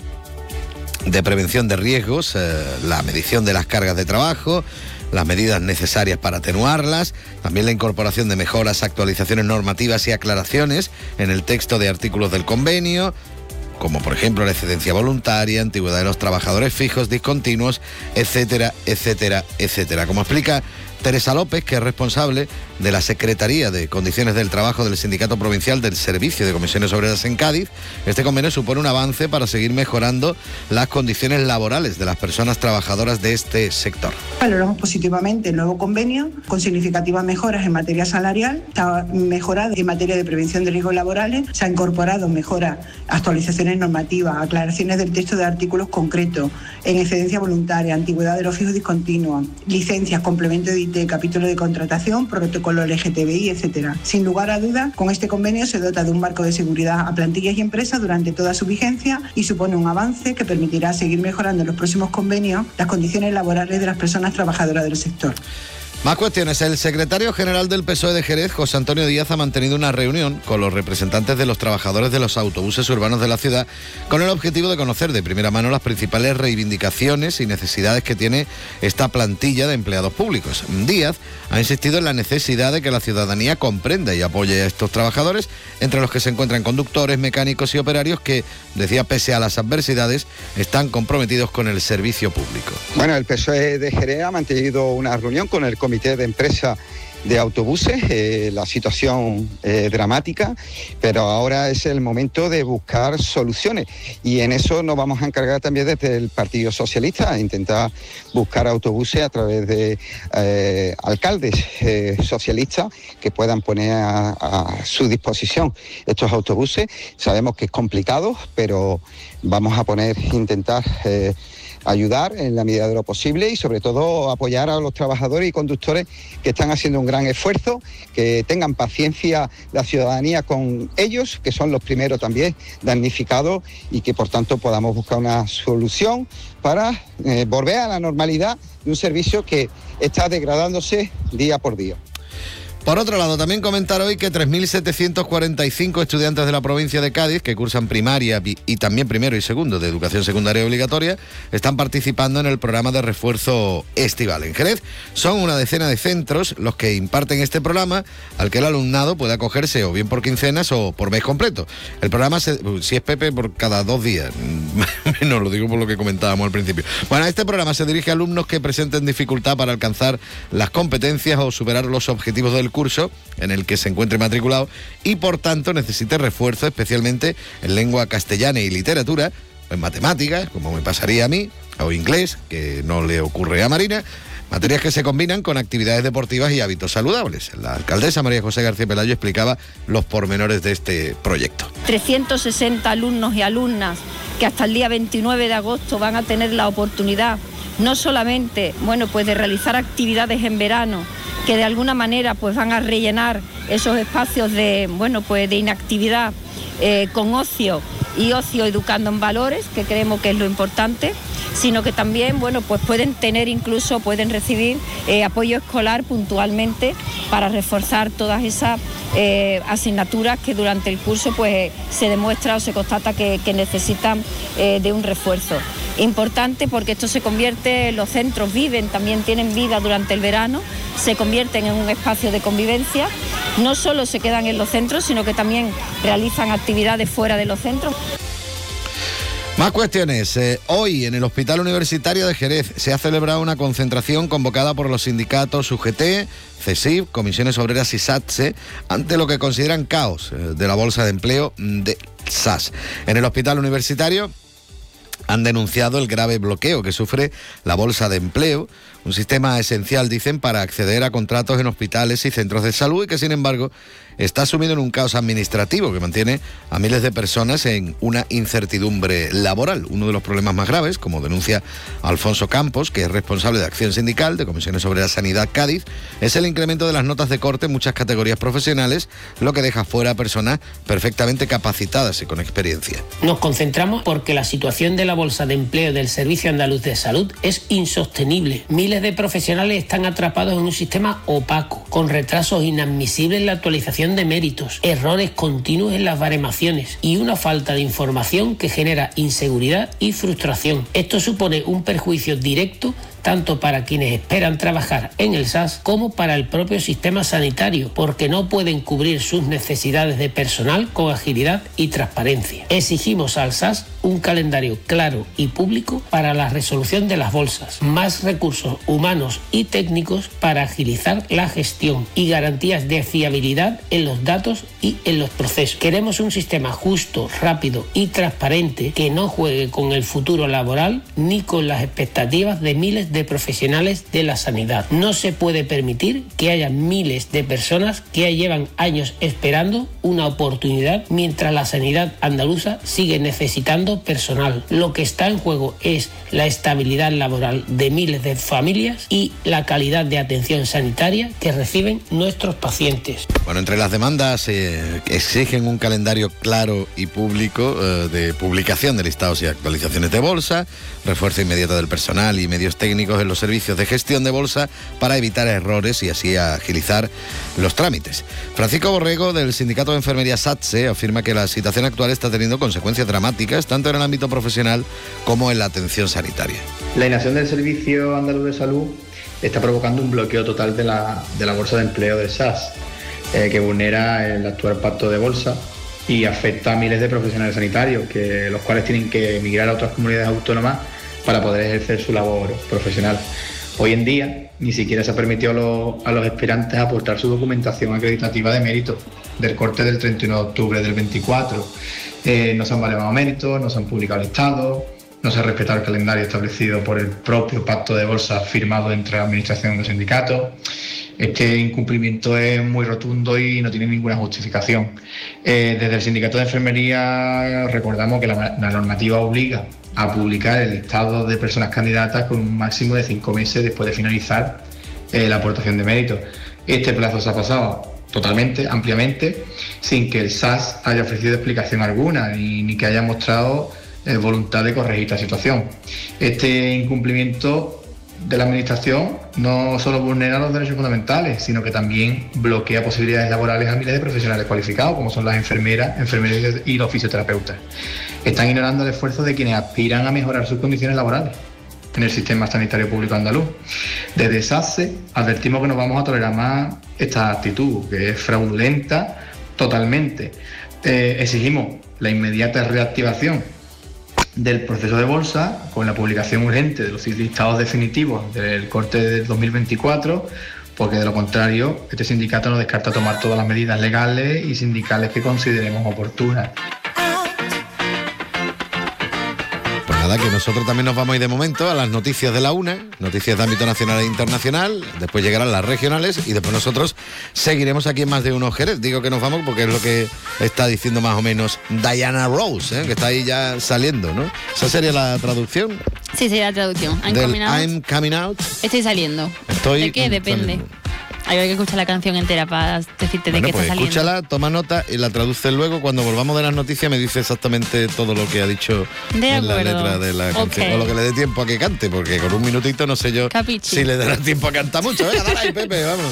de prevención de riesgos, eh, la medición de las cargas de trabajo, las medidas necesarias para atenuarlas, también la incorporación de mejoras, actualizaciones normativas y aclaraciones en el texto de artículos del convenio, como por ejemplo la excedencia voluntaria, antigüedad de los trabajadores fijos, discontinuos, etcétera, etcétera, etcétera. Como explica Teresa López, que es responsable de la Secretaría de Condiciones del Trabajo del Sindicato Provincial del Servicio de Comisiones Obreras en Cádiz, este convenio supone un avance para seguir mejorando las condiciones laborales de las personas trabajadoras de este sector. Valoramos positivamente el nuevo convenio, con significativas mejoras en materia salarial, está mejorado en materia de prevención de riesgos laborales, se ha incorporado mejoras, actualizaciones normativas, aclaraciones del texto de artículos concretos, en excedencia voluntaria, antigüedad de los fijos discontinuos, licencias, complemento de capítulo de contratación, protocolo L G T B I, etcétera. Sin lugar a dudas, con este convenio se dota de un marco de seguridad a plantillas y empresas durante toda su vigencia y supone un avance que permitirá seguir mejorando en los próximos convenios las condiciones laborales de las personas trabajadoras del sector. Más cuestiones. El secretario general del P S O E de Jerez, José Antonio Díaz, ha mantenido una reunión con los representantes de los trabajadores de los autobuses urbanos de la ciudad con el objetivo de conocer de primera mano las principales reivindicaciones y necesidades que tiene esta plantilla de empleados públicos. Díaz ha insistido en la necesidad de que la ciudadanía comprenda y apoye a estos trabajadores, entre los que se encuentran conductores, mecánicos y operarios que, decía, pese a las adversidades, están comprometidos con el servicio público. Bueno, el P S O E de Jerez ha mantenido una reunión con el Comité de Empresa de Autobuses, eh, la situación eh, dramática, pero ahora es el momento de buscar soluciones y en eso nos vamos a encargar también desde el Partido Socialista, a intentar buscar autobuses a través de eh, alcaldes eh, socialistas que puedan poner a, a su disposición estos autobuses. Sabemos que es complicado, pero vamos a poner, intentar eh, ayudar en la medida de lo posible y sobre todo apoyar a los trabajadores y conductores que están haciendo un gran esfuerzo, que tengan paciencia la ciudadanía con ellos, que son los primeros también damnificados y que por tanto podamos buscar una solución para eh, volver a la normalidad de un servicio que está degradándose día por día. Por otro lado, también comentar hoy que tres mil setecientos cuarenta y cinco estudiantes de la provincia de Cádiz que cursan primaria y, y también primero y segundo de educación secundaria obligatoria están participando en el programa de refuerzo estival. En Jerez son una decena de centros los que imparten este programa al que el alumnado puede acogerse o bien por quincenas o por mes completo. El programa, se, si es Pepe, por cada dos días. No, lo digo por lo que comentábamos al principio. Bueno, este programa se dirige a alumnos que presenten dificultad para alcanzar las competencias o superar los objetivos del curso en el que se encuentre matriculado y por tanto necesite refuerzo, especialmente en lengua castellana y literatura, o en matemáticas, como me pasaría a mí, o inglés, que no le ocurre a Marina, materias que se combinan con actividades deportivas y hábitos saludables. La alcaldesa María José García Pelayo explicaba los pormenores de este proyecto. trescientos sesenta alumnos y alumnas que hasta el día veintinueve de agosto van a tener la oportunidad no solamente, bueno, pues de realizar actividades en verano, que de alguna manera pues van a rellenar esos espacios de, bueno, pues de inactividad eh, con ocio y ocio educando en valores, que creemos que es lo importante, sino que también, bueno, pues pueden tener incluso, pueden recibir eh, apoyo escolar puntualmente para reforzar todas esas eh, asignaturas que durante el curso pues se demuestra o se constata que, que necesitan eh, de un refuerzo. Importante porque esto se convierte, los centros viven, también tienen vida durante el verano, se convierten en un espacio de convivencia, no solo se quedan en los centros, sino que también realizan actividades fuera de los centros. Más cuestiones. Eh, hoy en el Hospital Universitario de Jerez se ha celebrado una concentración convocada por los sindicatos U G T, CESIF, Comisiones Obreras y SATSE ante lo que consideran caos eh, de la bolsa de empleo de S A S. En el Hospital Universitario han denunciado el grave bloqueo que sufre la bolsa de empleo, un sistema esencial, dicen, para acceder a contratos en hospitales y centros de salud y que, sin embargo, está sumido en un caos administrativo que mantiene a miles de personas en una incertidumbre laboral. Uno de los problemas más graves, como denuncia Alfonso Campos, que es responsable de Acción Sindical de Comisiones Obreras Sanidad Cádiz, es el incremento de las notas de corte en muchas categorías profesionales, lo que deja fuera a personas perfectamente capacitadas y con experiencia. Nos concentramos porque la situación de la bolsa de empleo del Servicio Andaluz de Salud es insostenible. Miles de profesionales están atrapados en un sistema opaco, con retrasos inadmisibles en la actualización de méritos, errores continuos en las baremaciones y una falta de información que genera inseguridad y frustración. Esto supone un perjuicio directo tanto para quienes esperan trabajar en el S A S como para el propio sistema sanitario, porque no pueden cubrir sus necesidades de personal con agilidad y transparencia. Exigimos al S A S un calendario claro y público para la resolución de las bolsas, más recursos humanos y técnicos para agilizar la gestión y garantías de fiabilidad en los datos y en los procesos. Queremos un sistema justo, rápido y transparente que no juegue con el futuro laboral ni con las expectativas de miles de profesionales de la sanidad. No se puede permitir que haya miles de personas que llevan años esperando una oportunidad mientras la sanidad andaluza sigue necesitando personal. Lo que está en juego es la estabilidad laboral de miles de familias y la calidad de atención sanitaria que reciben nuestros pacientes. Bueno, entre las demandas eh, exigen un calendario claro y público eh, de publicación de listados y actualizaciones de bolsa, refuerzo inmediato del personal y medios técnicos en los servicios de gestión de bolsa para evitar errores y así agilizar los trámites. Francisco Borrego, del Sindicato de Enfermería SATSE, afirma que la situación actual está teniendo consecuencias dramáticas tanto en el ámbito profesional como en la atención sanitaria. La inacción del Servicio Andaluz de Salud está provocando un bloqueo total de la, de la bolsa de empleo del S A S, eh, que vulnera el actual pacto de bolsa y afecta a miles de profesionales sanitarios, que, los cuales tienen que emigrar a otras comunidades autónomas para poder ejercer su labor profesional. Hoy en día ni siquiera se ha permitido a los, a los aspirantes aportar su documentación acreditativa de mérito del corte del treinta y uno de octubre del veinticuatro. Eh, no se han valorado méritos, no se han publicado listados, no se ha respetado el calendario establecido por el propio pacto de bolsa firmado entre la administración y los sindicatos. Este incumplimiento es muy rotundo y no tiene ninguna justificación. Eh, desde el Sindicato de Enfermería recordamos que la, la normativa obliga a publicar el listado de personas candidatas con un máximo de cinco meses después de finalizar eh, la aportación de méritos. Este plazo se ha pasado totalmente, ampliamente, sin que el S A S haya ofrecido explicación alguna ni, ni que haya mostrado eh, voluntad de corregir esta situación. Este incumplimiento de la Administración no solo vulnera los derechos fundamentales, sino que también bloquea posibilidades laborales a miles de profesionales cualificados, como son las enfermeras, enfermeros y los fisioterapeutas. Están ignorando el esfuerzo de quienes aspiran a mejorar sus condiciones laborales en el sistema sanitario público andaluz. Desde S A C E advertimos que no vamos a tolerar más esta actitud, que es fraudulenta totalmente. Eh, exigimos la inmediata reactivación del proceso de bolsa con la publicación urgente de los listados definitivos del corte del dos mil veinticuatro, porque de lo contrario este sindicato no descarta tomar todas las medidas legales y sindicales que consideremos oportunas. Pues nada, que nosotros también nos vamos a ir de momento a las noticias de la una, noticias de ámbito nacional e internacional, después llegarán las regionales y después nosotros seguiremos aquí en Más de Uno Jerez. Digo que nos vamos porque es lo que está diciendo más o menos Diana Rose, ¿eh? Que está ahí ya saliendo, ¿no? Esa sería la traducción. Sí, sería la traducción. I'm del coming out. I'm coming out. Estoy saliendo. Estoy ¿De qué? Depende. saliendo. Hay que escuchar la canción entera para decirte de Bueno, qué pues está saliendo. escúchala, toma nota y la traduce luego. Cuando volvamos de las noticias me dice exactamente todo lo que ha dicho De en la acuerdo. letra de la canción. Ok. O lo que le dé tiempo a que cante, porque con un minutito no sé yo Capichi. si le dará tiempo a cantar mucho. Venga, dale ahí, Pepe, vamos.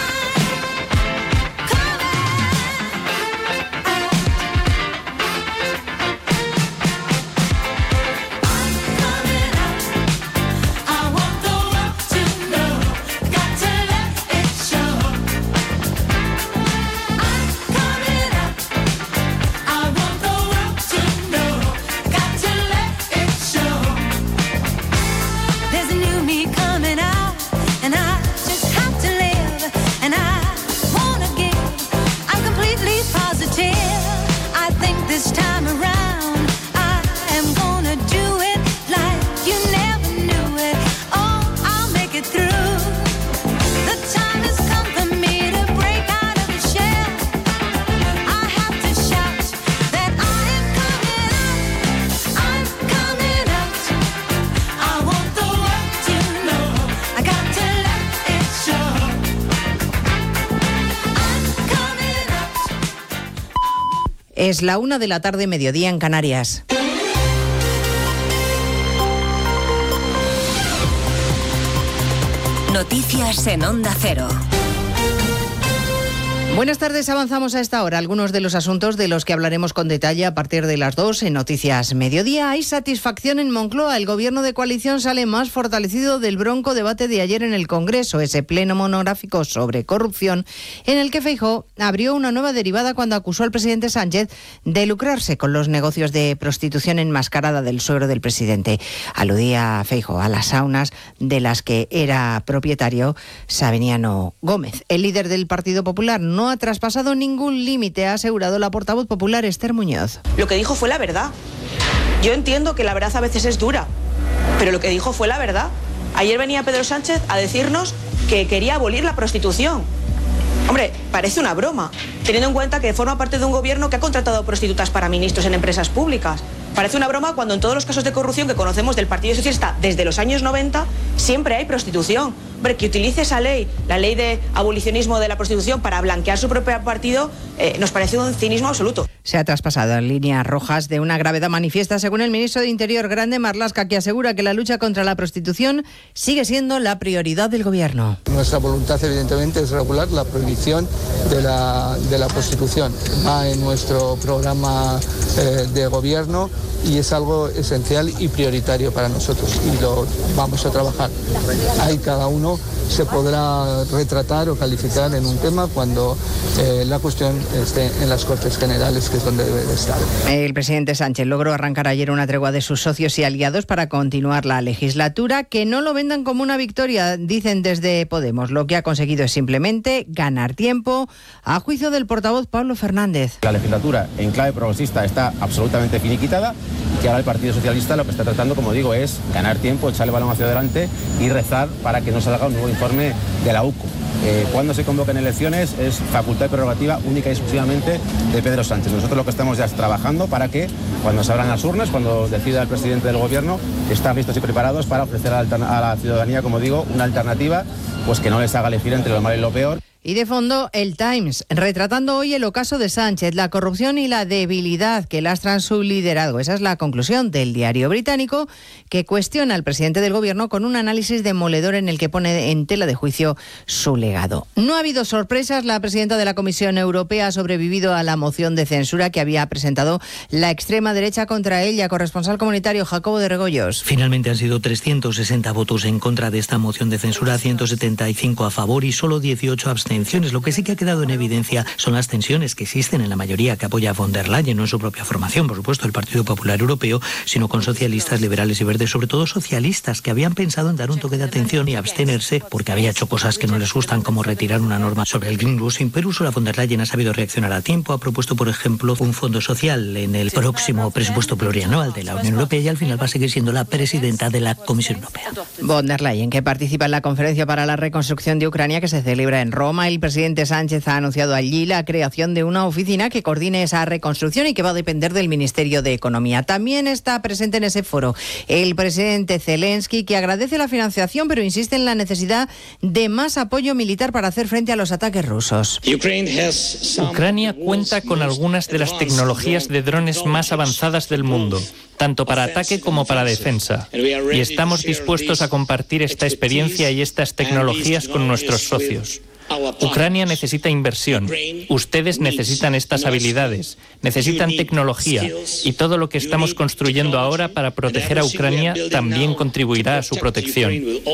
There's a new me coming out, and I just have to live, and I wanna give. I'm completely positive. I think this time around I am gonna do it like you never knew it. Oh, I'll make it through. The time has come for me to break out of the shell. I have to shout that I am coming out. I'm coming out. I want the world to know. I got to let it show. Es la una de la tarde, mediodía en Canarias. Noticias en Onda Cero. Buenas tardes, avanzamos a esta hora. Algunos de los asuntos de los que hablaremos con detalle a partir de las dos en Noticias Mediodía. Hay satisfacción en Moncloa. El gobierno de coalición sale más fortalecido del bronco debate de ayer en el Congreso, ese pleno monográfico sobre corrupción, en el que Feijóo abrió una nueva derivada cuando acusó al presidente Sánchez de lucrarse con los negocios de prostitución enmascarada del suegro del presidente. Aludía Feijóo a las saunas de las que era propietario Sabiniano Gómez. El líder del Partido Popular no ha traspasado ningún límite, ha asegurado la portavoz popular Esther Muñoz. Lo que dijo fue la verdad. Yo entiendo que la verdad a veces es dura, pero lo que dijo fue la verdad. Ayer venía Pedro Sánchez a decirnos que quería abolir la prostitución. Hombre, parece una broma, teniendo en cuenta que forma parte de un gobierno que ha contratado prostitutas para ministros en empresas públicas. Parece una broma cuando en todos los casos de corrupción que conocemos del Partido Socialista desde los años noventa siempre hay prostitución. Hombre, que utilice esa ley, la ley de abolicionismo de la prostitución, para blanquear su propio partido, eh, nos parece un cinismo absoluto. Se ha traspasado en líneas rojas de una gravedad manifiesta, según el ministro de Interior, Grande Marlaska, que asegura que la lucha contra la prostitución sigue siendo la prioridad del gobierno. Nuestra voluntad, evidentemente, es regular la prohibición de la, de la prostitución. Va en nuestro programa eh, de gobierno y es algo esencial y prioritario para nosotros y lo vamos a trabajar. Ahí cada uno se podrá retratar o calificar en un tema cuando eh, la cuestión esté en las Cortes Generales, que es donde debe de estar. El presidente Sánchez logró arrancar ayer una tregua de sus socios y aliados para continuar la legislatura. Que no lo vendan como una victoria, dicen desde Podemos. Lo que ha conseguido es simplemente ganar tiempo, a juicio del portavoz Pablo Fernández. La legislatura en clave progresista está absolutamente finiquitada, que ahora el Partido Socialista lo que está tratando, como digo, es ganar tiempo, echarle balón hacia adelante y rezar para que no salga un nuevo informe de la U C O. Eh, cuando se convoquen elecciones es facultad y prerrogativa única y exclusivamente de Pedro Sánchez. Nosotros lo que estamos ya es trabajando para que cuando se abran las urnas, cuando decida el presidente del gobierno, están listos y preparados para ofrecer a la, a la ciudadanía, como digo, una alternativa pues que no les haga elegir entre lo malo y lo peor. Y de fondo, el Times, retratando hoy el ocaso de Sánchez, la corrupción y la debilidad que lastran su liderazgo. Esa es la conclusión del diario británico, que cuestiona al presidente del gobierno con un análisis demoledor en el que pone en tela de juicio su legado. No ha habido sorpresas. La presidenta de la Comisión Europea ha sobrevivido a la moción de censura que había presentado la extrema derecha contra ella. Corresponsal comunitario Jacobo de Regoyos. Finalmente han sido trescientos sesenta votos en contra de esta moción de censura, ciento setenta y cinco a favor y solo dieciocho abstenciones. Lo que sí que ha quedado en evidencia son las tensiones que existen en la mayoría que apoya a von der Leyen, no en su propia formación, por supuesto, el Partido Popular Europeo, sino con socialistas, liberales y verdes, sobre todo socialistas, que habían pensado en dar un toque de atención y abstenerse porque había hecho cosas que no les gustan, como retirar una norma sobre el greenwashing. Pero Ursula von der Leyen ha sabido reaccionar a tiempo, ha propuesto, por ejemplo, un fondo social en el próximo presupuesto plurianual de la Unión Europea y al final va a seguir siendo la presidenta de la Comisión Europea. Von der Leyen, que participa en la conferencia para la reconstrucción de Ucrania que se celebra en Roma. El presidente Sánchez ha anunciado allí la creación de una oficina que coordine esa reconstrucción y que va a depender del Ministerio de Economía. También está presente en ese foro el presidente Zelensky, que agradece la financiación pero insiste en la necesidad de más apoyo militar para hacer frente a los ataques rusos. Ucrania cuenta con algunas de las tecnologías de drones más avanzadas del mundo, tanto para ataque como para defensa, y estamos dispuestos a compartir esta experiencia y estas tecnologías con nuestros socios. Ucrania necesita inversión, ustedes necesitan estas habilidades, necesitan tecnología y todo lo que estamos construyendo ahora para proteger a Ucrania también contribuirá a su protección.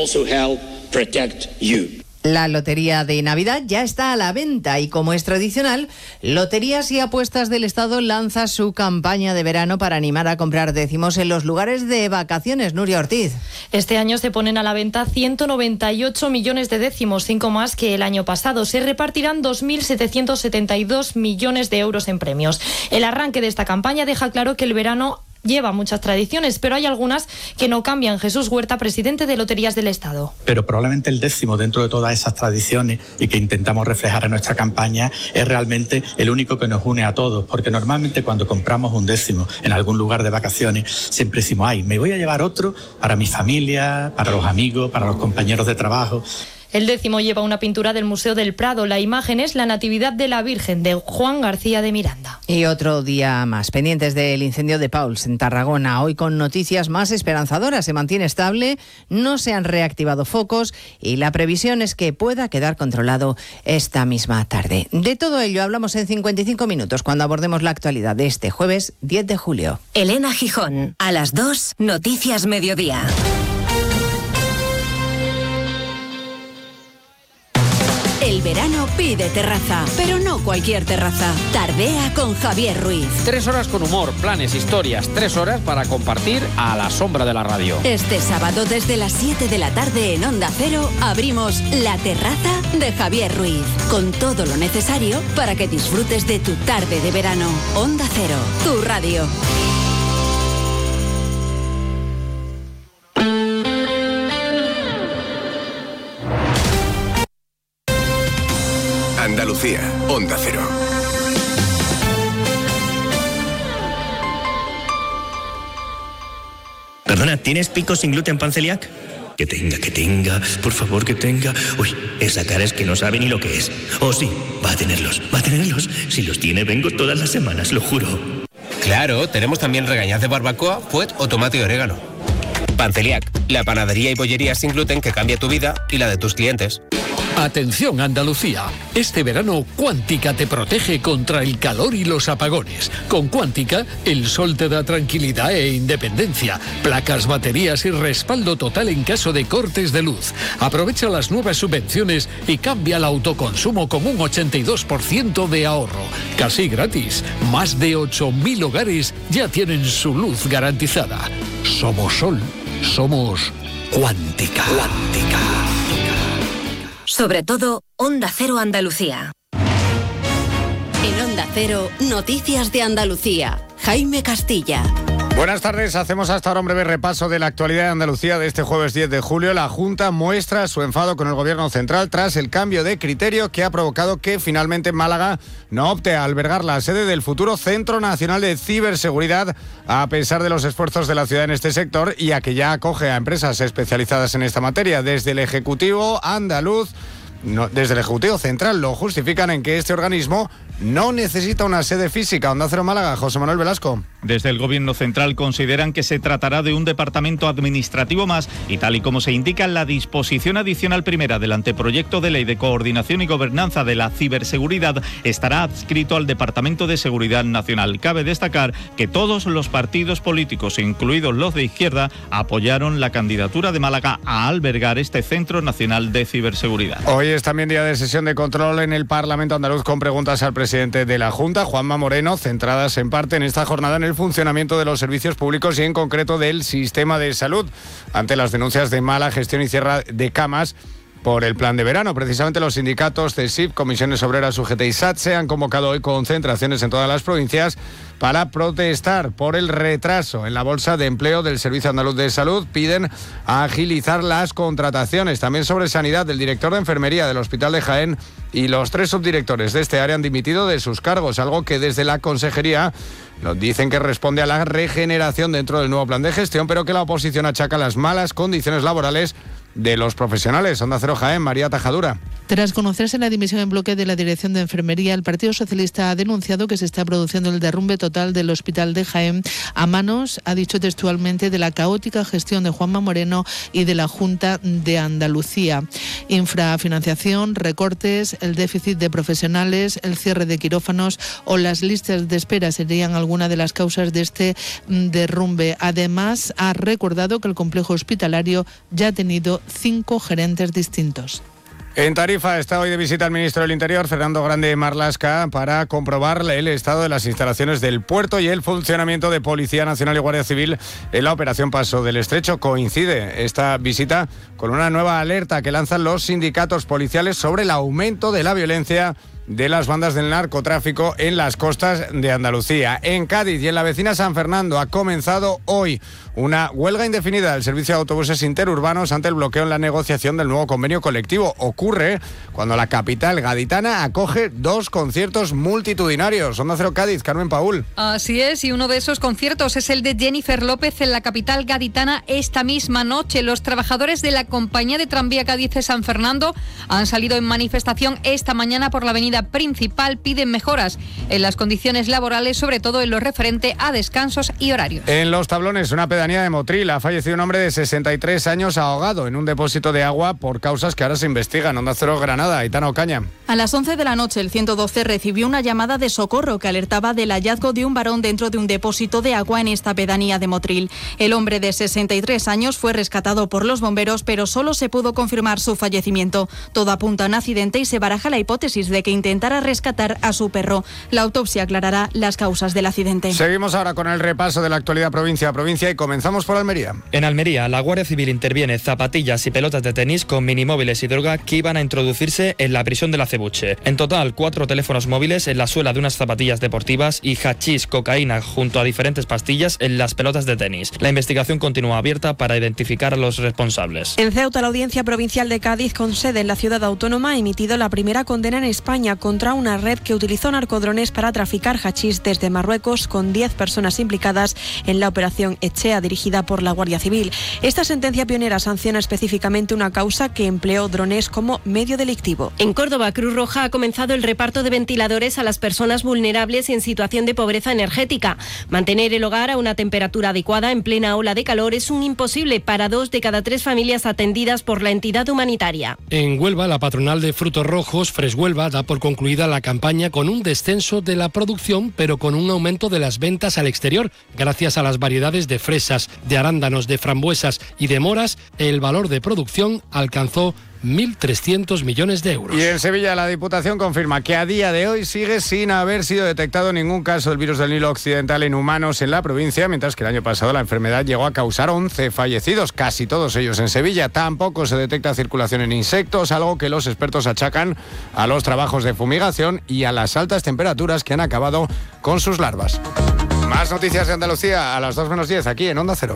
La lotería de Navidad ya está a la venta y, como es tradicional, Loterías y Apuestas del Estado lanza su campaña de verano para animar a comprar décimos en los lugares de vacaciones. Nuria Ortiz. Este año se ponen a la venta ciento noventa y ocho millones de décimos, cinco más que el año pasado. Se repartirán dos mil setecientos setenta y dos millones de euros en premios. El arranque de esta campaña deja claro que el verano lleva muchas tradiciones, pero hay algunas que no cambian. Jesús Huerta, presidente de Loterías del Estado. Pero probablemente el décimo, dentro de todas esas tradiciones y que intentamos reflejar en nuestra campaña, es realmente el único que nos une a todos, porque normalmente cuando compramos un décimo en algún lugar de vacaciones, siempre decimos, ay, me voy a llevar otro para mi familia, para los amigos, para los compañeros de trabajo. El décimo lleva una pintura del Museo del Prado. La imagen es la Natividad de la Virgen, de Juan García de Miranda. Y otro día más, pendientes del incendio de Pauls en Tarragona. Hoy con noticias más esperanzadoras. Se mantiene estable, no se han reactivado focos y la previsión es que pueda quedar controlado esta misma tarde. De todo ello hablamos en cincuenta y cinco minutos cuando abordemos la actualidad de este jueves diez de julio. Elena Gijón, a las dos, Noticias Mediodía. El verano pide terraza, pero no cualquier terraza. Tardea con Javier Ruiz. Tres horas con humor, planes, historias, tres horas para compartir a la sombra de la radio. Este sábado desde las siete de la tarde en Onda Cero abrimos La Terraza de Javier Ruiz, con todo lo necesario para que disfrutes de tu tarde de verano. Onda Cero, tu radio. Andalucía, Onda Cero. Perdona, ¿tienes pico sin gluten pan celiac? Que tenga, que tenga, por favor que tenga. Uy, esa cara es que no sabe ni lo que es. Oh sí, va a tenerlos, va a tenerlos. Si los tiene vengo todas las semanas, lo juro. Claro, tenemos también regañaz de barbacoa, fuet o tomate y orégano. Panceliac, la panadería y bollería sin gluten que cambia tu vida y la de tus clientes. Atención Andalucía, este verano Cuántica te protege contra el calor y los apagones. Con Cuántica, el sol te da tranquilidad e independencia, placas, baterías y respaldo total en caso de cortes de luz. Aprovecha las nuevas subvenciones y cambia el autoconsumo con un ochenta y dos por ciento de ahorro. Casi gratis, más de ocho mil hogares ya tienen su luz garantizada. Somos Sol, somos Cuántica. Cuántica. Sobre todo, Onda Cero Andalucía. En Onda Cero, Noticias de Andalucía. Jaime Castilla. Buenas tardes, hacemos hasta ahora un breve repaso de la actualidad de Andalucía de este jueves diez de julio. La Junta muestra su enfado con el Gobierno central tras el cambio de criterio que ha provocado que finalmente Málaga no opte a albergar la sede del futuro Centro Nacional de Ciberseguridad, a pesar de los esfuerzos de la ciudad en este sector y a que ya acoge a empresas especializadas en esta materia. Desde el Ejecutivo andaluz no, desde el Ejecutivo Central lo justifican en que este organismo no necesita una sede física. Onda Cero Málaga, José Manuel Velasco. Desde el Gobierno Central consideran que se tratará de un departamento administrativo más y tal y como se indica en la disposición adicional primera del anteproyecto de ley de coordinación y gobernanza de la ciberseguridad, estará adscrito al Departamento de Seguridad Nacional. Cabe destacar que todos los partidos políticos, incluidos los de izquierda, apoyaron la candidatura de Málaga a albergar este Centro Nacional de Ciberseguridad. Hoy es también día de sesión de control en el Parlamento andaluz con preguntas al presidente de la Junta, Juanma Moreno, centradas en parte en esta jornada en el funcionamiento de los servicios públicos y en concreto del sistema de salud, ante las denuncias de mala gestión y cierre de camas por el plan de verano. Precisamente los sindicatos C E S I F, Comisiones Obreras, U G T y S A T S E han convocado hoy concentraciones en todas las provincias para protestar por el retraso en la bolsa de empleo del Servicio Andaluz de Salud. Piden agilizar las contrataciones. También sobre sanidad, el director de enfermería del Hospital de Jaén y los tres subdirectores de este área han dimitido de sus cargos, algo que desde la consejería nos dicen que responde a la regeneración dentro del nuevo plan de gestión, pero que la oposición achaca las malas condiciones laborales de los profesionales. Onda Cero Jaén, María Tajadura. Tras conocerse la dimisión en bloque de la Dirección de Enfermería, el Partido Socialista ha denunciado que se está produciendo el derrumbe total del Hospital de Jaén a manos, ha dicho textualmente, de la caótica gestión de Juanma Moreno y de la Junta de Andalucía. Infrafinanciación, recortes, el déficit de profesionales, el cierre de quirófanos o las listas de espera serían algunas de las causas de este derrumbe. Además, ha recordado que el complejo hospitalario ya ha tenido cinco gerentes distintos. En Tarifa está hoy de visita el ministro del Interior, Fernando Grande Marlaska, para comprobar el estado de las instalaciones del puerto y el funcionamiento de Policía Nacional y Guardia Civil en la operación Paso del Estrecho. Coincide esta visita con una nueva alerta que lanzan los sindicatos policiales sobre el aumento de la violencia de las bandas del narcotráfico en las costas de Andalucía. En Cádiz y en la vecina San Fernando ha comenzado hoy una huelga indefinida del servicio de autobuses interurbanos ante el bloqueo en la negociación del nuevo convenio colectivo. Ocurre cuando la capital gaditana acoge dos conciertos multitudinarios. Onda Cero Cádiz, Carmen Paúl. Así es, y uno de esos conciertos es el de Jennifer López en la capital gaditana esta misma noche. Los trabajadores de la compañía de tranvía Cádiz de San Fernando han salido en manifestación esta mañana por la avenida principal. Piden mejoras en las condiciones laborales, sobre todo en lo referente a descansos y horarios. En Los Tablones, una pedanía de Motril, ha fallecido un hombre de sesenta y tres años ahogado en un depósito de agua por causas que ahora se investigan. Onda Cero Granada, Aitana Ocaña. A las once de la noche, el ciento doce recibió una llamada de socorro que alertaba del hallazgo de un varón dentro de un depósito de agua en esta pedanía de Motril. El hombre de sesenta y tres años fue rescatado por los bomberos, pero solo se pudo confirmar su fallecimiento. Todo apunta a un accidente y se baraja la hipótesis de que intentara rescatar a su perro. La autopsia aclarará las causas del accidente. Seguimos ahora con el repaso de la actualidad provincia a provincia y comenzamos por Almería. En Almería, la Guardia Civil interviene zapatillas y pelotas de tenis con minimóviles y droga que iban a introducirse en la prisión de la Cebuche. En total, cuatro teléfonos móviles en la suela de unas zapatillas deportivas y hachís, cocaína junto a diferentes pastillas en las pelotas de tenis. La investigación continúa abierta para identificar a los responsables. En Ceuta, la Audiencia Provincial de Cádiz, con sede en la ciudad autónoma, ha emitido la primera condena en España contra una red que utilizó narcodrones para traficar hachís desde Marruecos, con diez personas implicadas en la operación Echea, dirigida por la Guardia Civil. Esta sentencia pionera sanciona específicamente una causa que empleó drones como medio delictivo. En Córdoba, Cruz Roja ha comenzado el reparto de ventiladores a las personas vulnerables y en situación de pobreza energética. Mantener el hogar a una temperatura adecuada en plena ola de calor es un imposible para dos de cada tres familias atendidas por la entidad humanitaria. En Huelva, la patronal de frutos rojos, Freshuelva, da por concluida la campaña con un descenso de la producción, pero con un aumento de las ventas al exterior. Gracias a las variedades de fresas, de arándanos, de frambuesas y de moras, el valor de producción alcanzó mil trescientos millones de euros. Y en Sevilla la Diputación confirma que a día de hoy sigue sin haber sido detectado ningún caso del virus del Nilo Occidental en humanos en la provincia, mientras que el año pasado la enfermedad llegó a causar once fallecidos, casi todos ellos en Sevilla. Tampoco se detecta circulación en insectos, algo que los expertos achacan a los trabajos de fumigación y a las altas temperaturas que han acabado con sus larvas. Más noticias de Andalucía a las dos menos diez aquí en Onda Cero.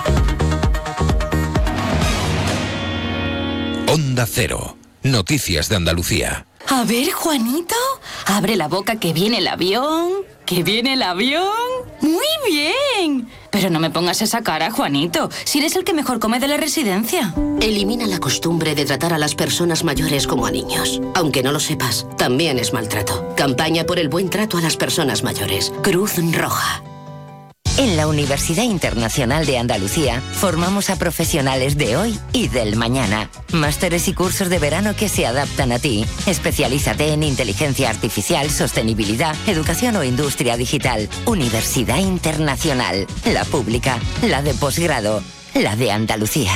Onda Cero. Noticias de Andalucía. A ver, Juanito, abre la boca que viene el avión. ¿Que viene el avión? ¡Muy bien! Pero no me pongas esa cara, Juanito, si eres el que mejor come de la residencia. Elimina la costumbre de tratar a las personas mayores como a niños. Aunque no lo sepas, también es maltrato. Campaña por el buen trato a las personas mayores. Cruz Roja. En la Universidad Internacional de Andalucía formamos a profesionales de hoy y del mañana. Másteres y cursos de verano que se adaptan a ti. Especialízate en inteligencia artificial, sostenibilidad, educación o industria digital. Universidad Internacional, la pública, la de posgrado, la de Andalucía.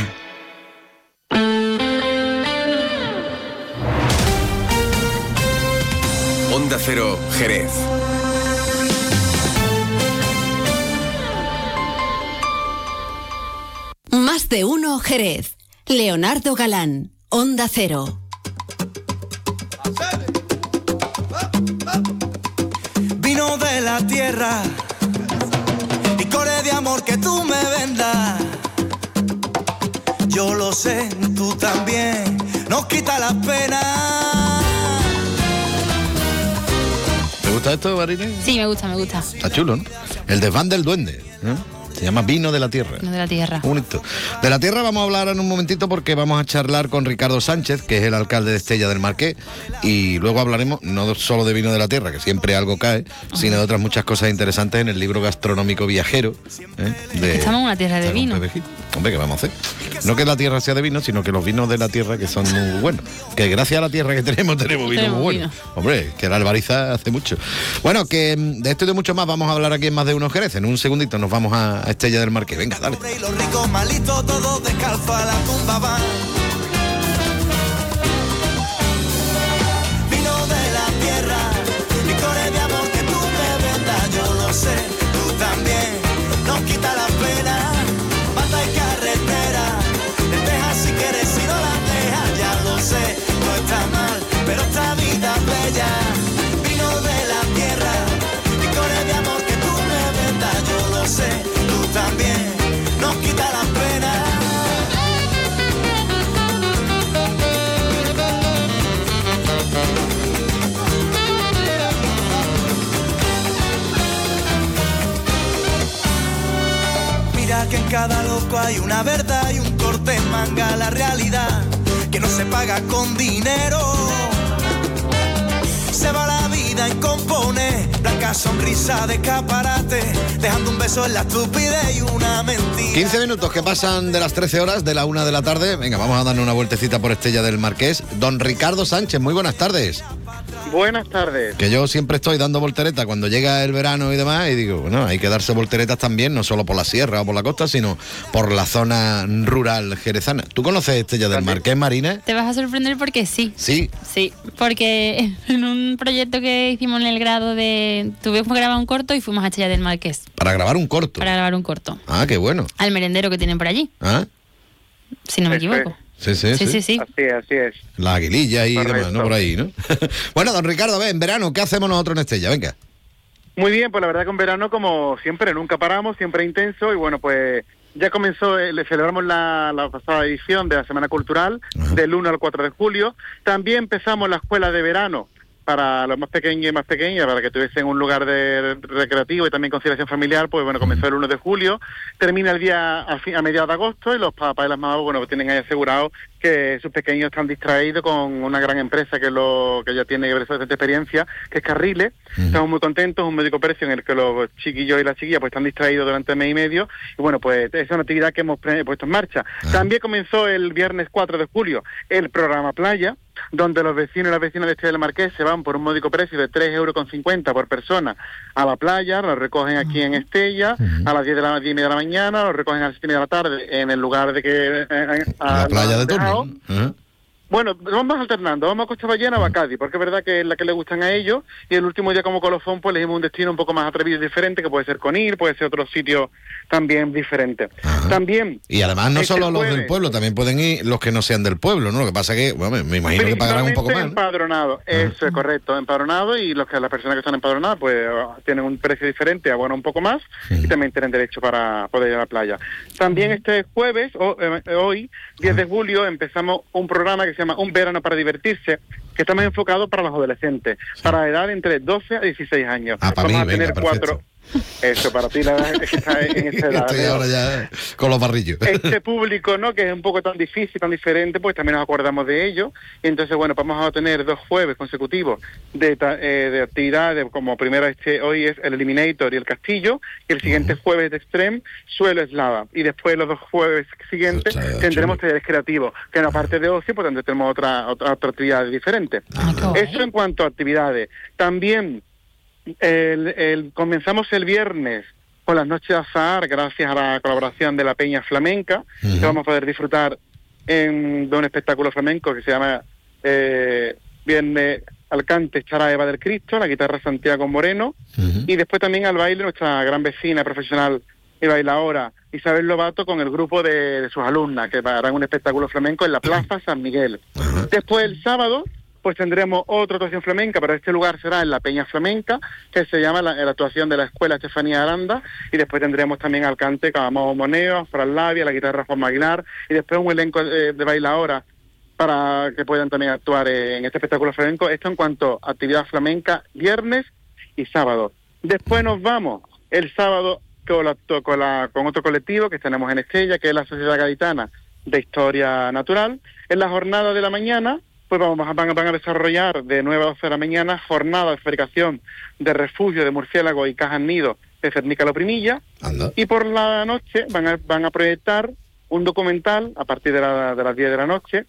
Onda Cero, Jerez. Más de uno Jerez. Leonardo Galán, Onda Cero. Vino de la tierra, licores de amor que tú me vendas. Yo lo sé, tú también, nos quita las penas. ¿Te gusta esto, Marine? Sí, me gusta, me gusta. Está chulo, ¿no? El desván del duende, ¿no? Se llama Vino de la Tierra. Vino de la Tierra. Bonito. De la Tierra vamos a hablar en un momentito porque vamos a charlar con Ricardo Sánchez, que es el alcalde de Estella del Marqués, y luego hablaremos no solo de Vino de la Tierra, que siempre algo cae, uh-huh. sino de otras muchas cosas interesantes en el libro gastronómico viajero. ¿eh? De, Estamos en una tierra de vino. Hombre, ¿qué vamos a hacer? No que la tierra sea de vino, sino que los vinos de la tierra que son muy buenos. Que gracias a la tierra que tenemos, tenemos vino muy bueno. Hombre, que la albariza hace mucho. Bueno, que de esto y de mucho más vamos a hablar aquí en Más de Uno Jerez. En un segundito nos vamos a Estella del Marqués. Venga, dale. Y los ricos malitos todos descalzos a la tumba van. Vino de la tierra, licores de amor que tú me vendas. Yo lo sé, tú también, nos quita la pena. Mata y carretera, deja si quieres si no la dejas. Ya lo sé, no está mal, pero esta vida es bella. Vino de la tierra, licores de amor que tú me vendas. Yo lo sé, tú también, nos quita la pena. Mira que en cada loco hay una verdad y un corte en manga, la realidad que no se paga con dinero. Se va la vida en componer, blanca sonrisa de escaparate, dejando un beso en la estupidez y una mentira. quince minutos que pasan de las trece horas, de la una de la tarde. Venga, vamos a darle una vueltecita por Estella del Marqués. Don Ricardo Sánchez, muy buenas tardes. Buenas tardes. Que yo siempre estoy dando volteretas cuando llega el verano y demás, y digo, bueno, hay que darse volteretas también, no solo por la sierra o por la costa, sino por la zona rural jerezana. ¿Tú conoces Estella del Marqués, Marina? Te vas a sorprender porque sí. Sí. Sí, porque en un proyecto que hicimos en el grado de... Tuvimos que grabar un corto y fuimos a Estella del Marqués. ¿Para grabar un corto? Para grabar un corto. Ah, qué bueno. Al merendero que tienen por allí. Ah. Si no me equivoco. Sí, sí, sí, sí, sí. Así es, así es. La aguililla y Correcto. demás, ¿no? Por ahí, ¿no? Bueno, don Ricardo, a ver, en verano, ¿qué hacemos nosotros en Estella? Venga. Muy bien, pues la verdad que en verano, como siempre, nunca paramos, siempre intenso, y bueno, pues ya comenzó, eh, le celebramos la, la pasada edición de la Semana Cultural, Ajá. del uno al cuatro de julio. También empezamos la escuela de verano para los más pequeños y más pequeñas, para que tuviesen un lugar de recreativo y también conciliación familiar. Pues bueno, comenzó el uno de julio, termina el día a, fin, a mediados de agosto, y los papás y las mamás, bueno, pues tienen ahí asegurado que sus pequeños están distraídos con una gran empresa que lo que ya tiene bastante experiencia, que es Carriles. Uh-huh. Estamos muy contentos, un módico precio en el que los chiquillos y las chiquillas pues están distraídos durante el mes y medio, y bueno, pues es una actividad que hemos puesto en marcha. Uh-huh. También comenzó el viernes cuatro de julio el programa Playa, donde los vecinos y las vecinas de Estella del Marqués se van por un módico precio de tres euros con cincuenta por persona a la playa, lo recogen aquí en Estella, uh-huh. a las diez de la diez y media de la mañana, lo recogen a las siete y media de la tarde en el lugar de que... Eh, a, la playa de turno. Uh-huh. Bueno, vamos alternando, vamos a Costa Ballena o a Cádiz, porque es verdad que es la que le gustan a ellos, y el último día como colofón pues elegimos un destino un poco más atrevido y diferente, que puede ser Conil, puede ser otro sitio también diferente. Ajá. También... Y además no este solo los jueves, del pueblo, también pueden ir los que no sean del pueblo, ¿no? Lo que pasa es que, bueno, me imagino que pagarán un poco más, ¿no? Empadronado, eso es correcto, empadronado, y los que las personas que están empadronadas pues tienen un precio diferente, abonan un poco más, sí. y también tienen derecho para poder ir a la playa. También este jueves, o, eh, hoy, diez de julio, empezamos un programa que se llama Un Verano para Divertirse, que está más enfocado para los adolescentes, sí. para edad entre doce a dieciséis años. Ah, para Vamos mí, a tener venga, cuatro... Eso, para ti la verdad es que está en esa edad. Estoy ahora ya con los barrillos. Este público, ¿no?, que es un poco tan difícil, tan diferente, pues también nos acordamos de ello. Y entonces, bueno, vamos a tener dos jueves consecutivos de, eh, de actividades, como primero este hoy es el Eliminator y el Castillo, y el siguiente uh-huh. jueves de Extreme, Suelo Eslava. Y después los dos jueves siguientes Está tendremos talleres creativos, que aparte de ocio, pues tenemos otra, otra, otra actividad diferente. Uh-huh. Eso en cuanto a actividades. También el, el, comenzamos el viernes con las noches de azahar, gracias a la colaboración de la Peña Flamenca, uh-huh. que vamos a poder disfrutar en, de un espectáculo flamenco que se llama eh, Viernes al cante estará Eva del Cristo, la guitarra Santiago Moreno, uh-huh. y después también al baile nuestra gran vecina profesional y bailadora Isabel Lobato con el grupo de, de sus alumnas, que harán un espectáculo flamenco en la Plaza San Miguel. Uh-huh. Después el sábado pues tendremos otra actuación flamenca, pero este lugar será en la Peña Flamenca, que se llama la, la actuación de la Escuela Estefanía Aranda, y después tendremos también al cante Cabamao Moneo, Fran Labia, la guitarra Juan Aguilar, y después un elenco eh, de bailadoras para que puedan también actuar eh, en este espectáculo flamenco. Esto en cuanto a actividad flamenca, viernes y sábado. Después nos vamos el sábado con, la, con, la, con otro colectivo que tenemos en Estella, que es la Sociedad Gaditana de Historia Natural. En la jornada de la mañana pues vamos, van, van a desarrollar de nueve a doce de la mañana jornada de fabricación de refugio de murciélagos y cajas nido de Cernica La Primilla. Anda. Y por la noche van a, van a proyectar un documental a partir de, la, de las diez de la noche,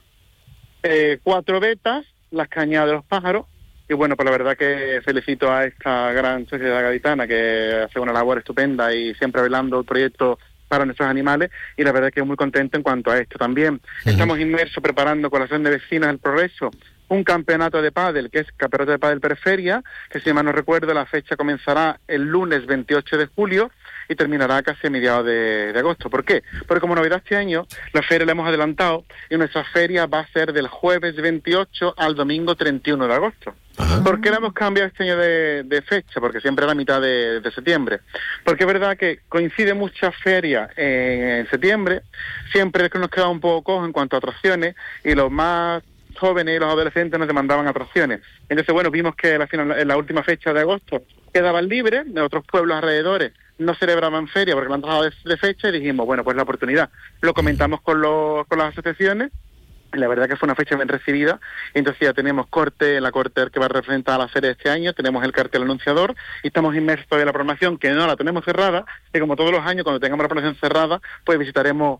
eh, cuatro betas, Las Cañadas de los Pájaros. Y bueno, pues la verdad que felicito a esta gran sociedad gaditana que hace una labor estupenda y siempre velando el proyecto para nuestros animales, y la verdad que muy contento en cuanto a esto. También uh-huh. estamos inmersos preparando con la Asociación de Vecinos del Progreso un campeonato de pádel, que es Campeonato de Pádel Periferia, que si mal no recuerdo la fecha comenzará el lunes veintiocho de julio y terminará casi a mediados de, de agosto. ¿Por qué? Porque como novedad este año, la feria la hemos adelantado y nuestra feria va a ser del jueves veintiocho al domingo treinta y uno de agosto. Ajá. ¿Por qué la hemos cambiado este año de, de fecha? Porque siempre era a mitad de, de septiembre. Porque es verdad que coincide muchas ferias en, en septiembre, siempre es que nos queda un poco cojo en cuanto a atracciones, y los más jóvenes y los adolescentes nos demandaban atracciones. Entonces, bueno, vimos que la, final, en la última fecha de agosto quedaban libres, de otros pueblos alrededores no celebraban feria porque la han trabajado de, de fecha, y dijimos, bueno, pues la oportunidad. Lo comentamos con, los, con las asociaciones, y la verdad que fue una fecha bien recibida. Entonces ya tenemos corte, la corte que va a representar a la feria de este año, tenemos el cartel anunciador, y estamos inmersos en la programación, que no la tenemos cerrada, y como todos los años, cuando tengamos la programación cerrada, pues visitaremos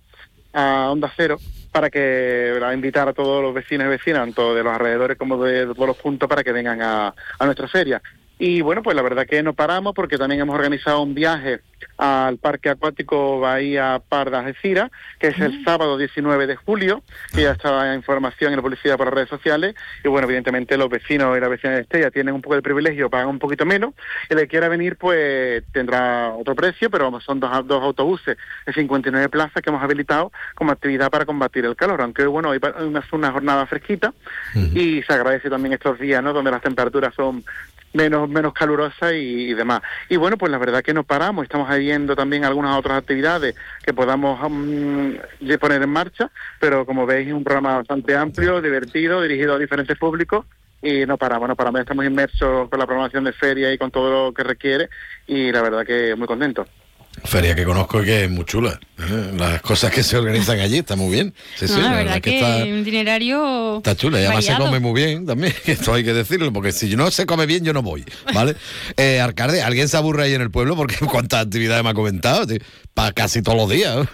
a Onda Cero para que a invitar a todos los vecinos y vecinas, tanto de los alrededores como de, de todos los puntos, para que vengan a, a nuestra feria. Y bueno, pues la verdad que no paramos, porque también hemos organizado un viaje al Parque Acuático Bahía Par de Algeciras, que es el sábado diecinueve de julio, que ya está en información y la publicidad por las redes sociales. Y bueno, evidentemente los vecinos y las vecinas de Estella tienen un poco de privilegio, pagan un poquito menos. El que quiera venir pues tendrá otro precio, pero vamos, son dos, dos autobuses de cincuenta y nueve plazas que hemos habilitado como actividad para combatir el calor, aunque bueno, hoy es una jornada fresquita. Uh-huh. Y se agradece también estos días, ¿no?, donde las temperaturas son menos menos calurosa y, y demás. Y bueno, pues la verdad que no paramos, estamos viendo también algunas otras actividades que podamos um, poner en marcha, pero como veis es un programa bastante amplio, divertido, dirigido a diferentes públicos, y no paramos, no paramos, estamos inmersos con la programación de feria y con todo lo que requiere, y la verdad que muy contento. Feria que conozco y que es muy chula, ¿eh? Las cosas que se organizan allí está muy bien. Sí, no, sí, la, la verdad, verdad que, que está, un itinerario está chula, y además variado. se come muy bien también, esto hay que decirlo, porque si no se come bien yo no voy, ¿vale? eh, alcalde, ¿alguien se aburre ahí en el pueblo? Porque cuántas actividades me ha comentado, para casi todos los días.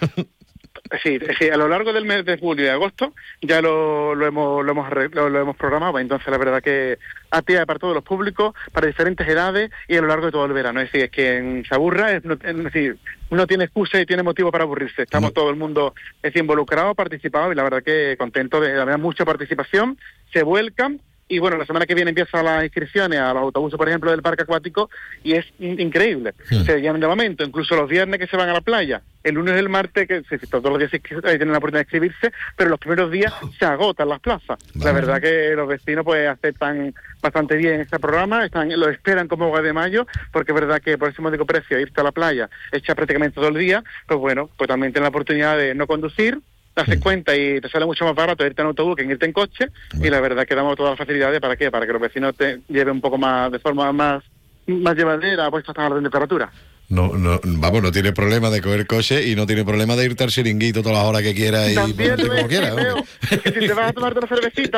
Sí, sí, a lo largo del mes de julio y agosto ya lo, lo hemos lo hemos lo, lo hemos programado, entonces la verdad que actividad para todos los públicos, para diferentes edades y a lo largo de todo el verano. Es decir, es que se aburra, es, es decir, uno tiene excusa y tiene motivo para aburrirse. Estamos no. todo el mundo es decir, involucrado, participado, y la verdad que contento de haber mucha participación, se vuelcan. Y bueno, la semana que viene empiezan las inscripciones a los autobuses, por ejemplo, del parque acuático, y es in- increíble. Sí. Se llenan de momento, incluso los viernes que se van a la playa, el lunes y el martes, que sí, todos los días sí, que tienen la oportunidad de inscribirse, pero los primeros días se agotan las plazas. Vale. La verdad que los vecinos pues aceptan bastante bien este programa, están lo esperan como agua de mayo, porque es verdad que por ese módico precio irte a la playa, echa prácticamente todo el día, pues bueno, pues también tienen la oportunidad de no conducir, te haces cuenta y te sale mucho más barato irte en autobús que en irte en coche, bueno. Y la verdad que damos todas las facilidades para qué, para que los vecinos te lleven un poco más de forma más más llevadera, puesto hasta la temperatura. No, no, vamos, no tiene problema de coger coche y no tiene problema de irte al chiringuito todas las horas que quieras y También ponerte como quieras. que si te vas a tomarte una cervecita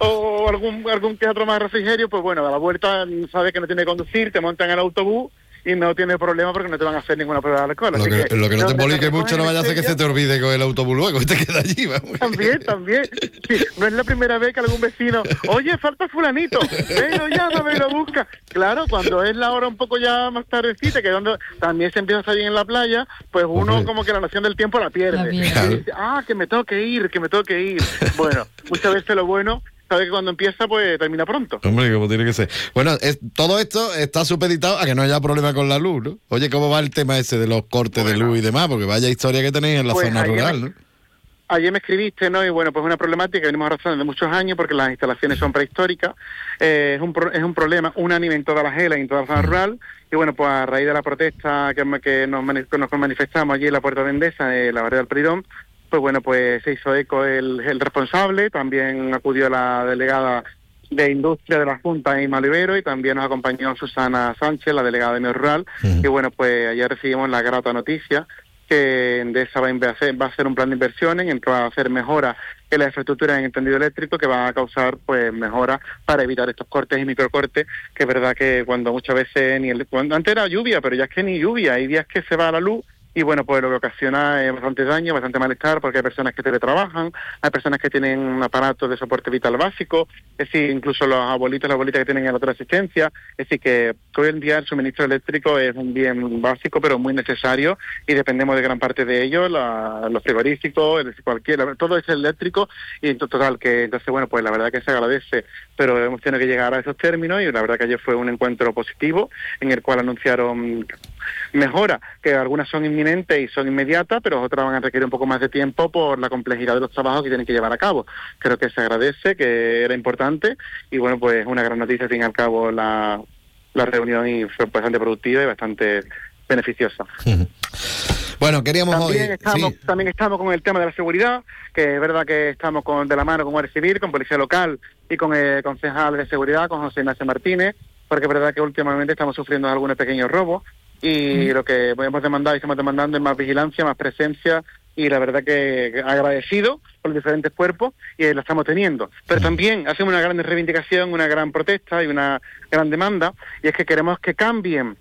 o algún algún que otro más refrigerio, pues bueno, a la vuelta sabes que no tiene que conducir, te montan en el autobús y no tiene problema porque no te van a hacer ninguna prueba de alcohol. Lo que, que, lo que no te donde embolique te mucho no vaya a hacer que se te olvide con el autobús luego y te queda allí, vamos. También, también. Sí, no es la primera vez que algún vecino, oye, falta fulanito, pero llámame y lo busca. Claro, cuando es la hora un poco ya más tardecita, que cuando también se empieza a salir en la playa, pues uno Hombre. como que la noción del tiempo la pierde. La pierde. Y dice, ah, que me tengo que ir, que me tengo que ir. Bueno, muchas veces lo bueno sabe que cuando empieza, pues termina pronto. Hombre, como tiene que ser. Bueno, es, todo esto está supeditado a que no haya problema con la luz, ¿no? Oye, ¿cómo va el tema ese de los cortes bueno. de luz y demás? Porque vaya historia que tenéis en la pues zona rural, me, ¿no? Ayer me escribiste, ¿no? Y bueno, pues una problemática que venimos arrastrando de muchos años porque las instalaciones son prehistóricas. Eh, es, un pro, es un problema unánime en toda la Gela y en toda la zona mm. rural. Y bueno, pues a raíz de la protesta que, que, nos, que nos manifestamos allí en la Puerta de Endesa, en la barrera del Peridón, pues bueno, pues se hizo eco el, el responsable, también acudió la delegada de Industria de la Junta, Inma Olivero, y también nos acompañó Susana Sánchez, la delegada de Medio Rural, uh-huh. y bueno, pues ayer recibimos la grata noticia que Endesa va a, hacer, va a hacer un plan de inversiones, en que va a hacer mejoras en la infraestructura en el tendido eléctrico que va a causar pues mejoras para evitar estos cortes y microcortes, que es verdad que cuando muchas veces, ni el, cuando antes era lluvia, pero ya es que ni lluvia, hay días que se va la luz. Y bueno, pues lo que ocasiona es bastante daño, bastante malestar, porque hay personas que teletrabajan, hay personas que tienen un aparato de soporte vital básico, es decir, incluso los abuelitos y las abuelitas que tienen en otra asistencia, es decir, que hoy en día el suministro eléctrico es un bien básico, pero muy necesario, y dependemos de gran parte de ello, la, los frigoríficos, el, cualquier, todo es eléctrico, y en total, que entonces, bueno, pues la verdad que se agradece, pero hemos tenido que llegar a esos términos, y la verdad que ayer fue un encuentro positivo, en el cual anunciaron mejora, que algunas son inminentes y son inmediatas, pero otras van a requerir un poco más de tiempo por la complejidad de los trabajos que tienen que llevar a cabo. Creo que se agradece, que era importante, y bueno, pues una gran noticia, al fin y al cabo, la, la reunión, y fue bastante productiva y bastante beneficiosa. Bueno, queríamos también hoy... Estamos, sí. También estamos con el tema de la seguridad, que es verdad que estamos con de la mano con Guardia Civil, con Policía Local y con el concejal de seguridad, con José Ignacio Martínez, porque es verdad que últimamente estamos sufriendo algunos pequeños robos, y mm. lo que hemos demandado y estamos demandando es más vigilancia, más presencia, y la verdad que agradecido por los diferentes cuerpos, y lo estamos teniendo. Pero también hacemos una gran reivindicación, una gran protesta y una gran demanda, y es que queremos que cambien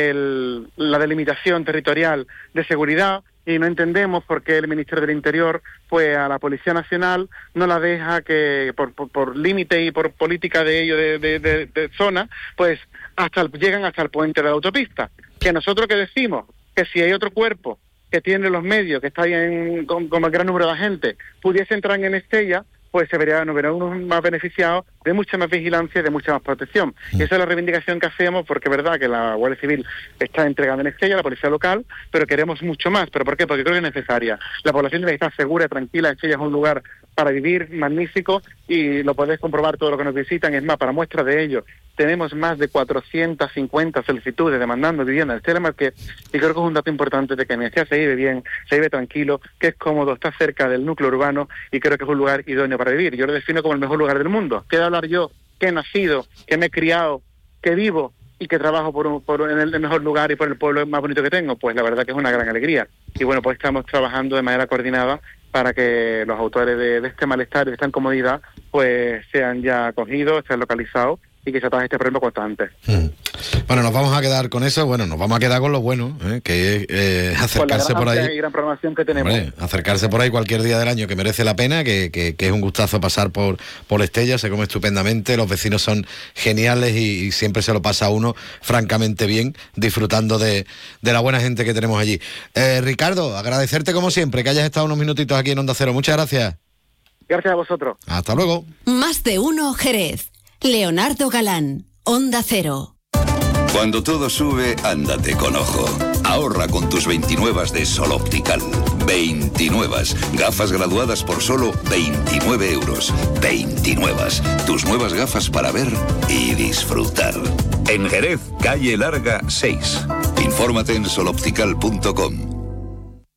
el, la delimitación territorial de seguridad, y no entendemos por qué el Ministerio del Interior, pues a la Policía Nacional no la deja que, por, por, por límite y por política de ello, de, de, de, de zona, pues hasta el, llegan hasta el puente de la autopista. Que nosotros que decimos que si hay otro cuerpo que tiene los medios, que está ahí en, con, con el gran número de gente, pudiese entrar en Estella, pues se vería, nos verá unos más beneficiados de mucha más vigilancia y de mucha más protección. Y esa es la reivindicación que hacemos, porque es verdad que la Guardia Civil está entregando en Estella, la Policía Local, pero queremos mucho más. ¿Pero por qué? Porque creo que es necesaria. La población debe estar segura, tranquila. Estella es un lugar para vivir magnífico, y lo podéis comprobar todo lo que nos visitan. Es más, para muestra de ello, tenemos más de cuatrocientas cincuenta solicitudes demandando vivienda en Estella Marqués, y creo que es un dato importante de que en Estella se vive bien, se vive tranquilo, que es cómodo, está cerca del núcleo urbano, y creo que es un lugar idóneo para vivir. Yo lo defino como el mejor lugar del mundo. ¿Qué de hablar yo, que he nacido, que me he criado, que vivo y que trabajo por, un, por en el mejor lugar y por el pueblo más bonito que tengo? Pues la verdad que es una gran alegría. Y bueno, pues estamos trabajando de manera coordinada para que los autores de, de este malestar y de esta incomodidad pues sean ya acogidos, sean localizados, y que se ataje este problema cuanto antes. Mm. Bueno, nos vamos a quedar con eso, bueno, nos vamos a quedar con lo bueno, ¿eh? que es eh, acercarse por ahí. Y gran programación que tenemos. Hombre, acercarse por ahí cualquier día del año, que merece la pena, que, que, que es un gustazo pasar por, por Estella, se come estupendamente, los vecinos son geniales, y, y siempre se lo pasa a uno francamente bien, disfrutando de, de la buena gente que tenemos allí. Eh, Ricardo, agradecerte como siempre que hayas estado unos minutitos aquí en Onda Cero. Muchas gracias. Gracias a vosotros. Hasta luego. Más de uno Jerez. Leonardo Galán, Onda Cero. Cuando todo sube, ándate con ojo. Ahorra con tus veintinuevas de Sol Optical. veintinuevas. Gafas graduadas por solo veintinueve euros. veintinuevas. Tus nuevas gafas para ver y disfrutar. En Jerez, calle Larga seis. Infórmate en soloptical punto com.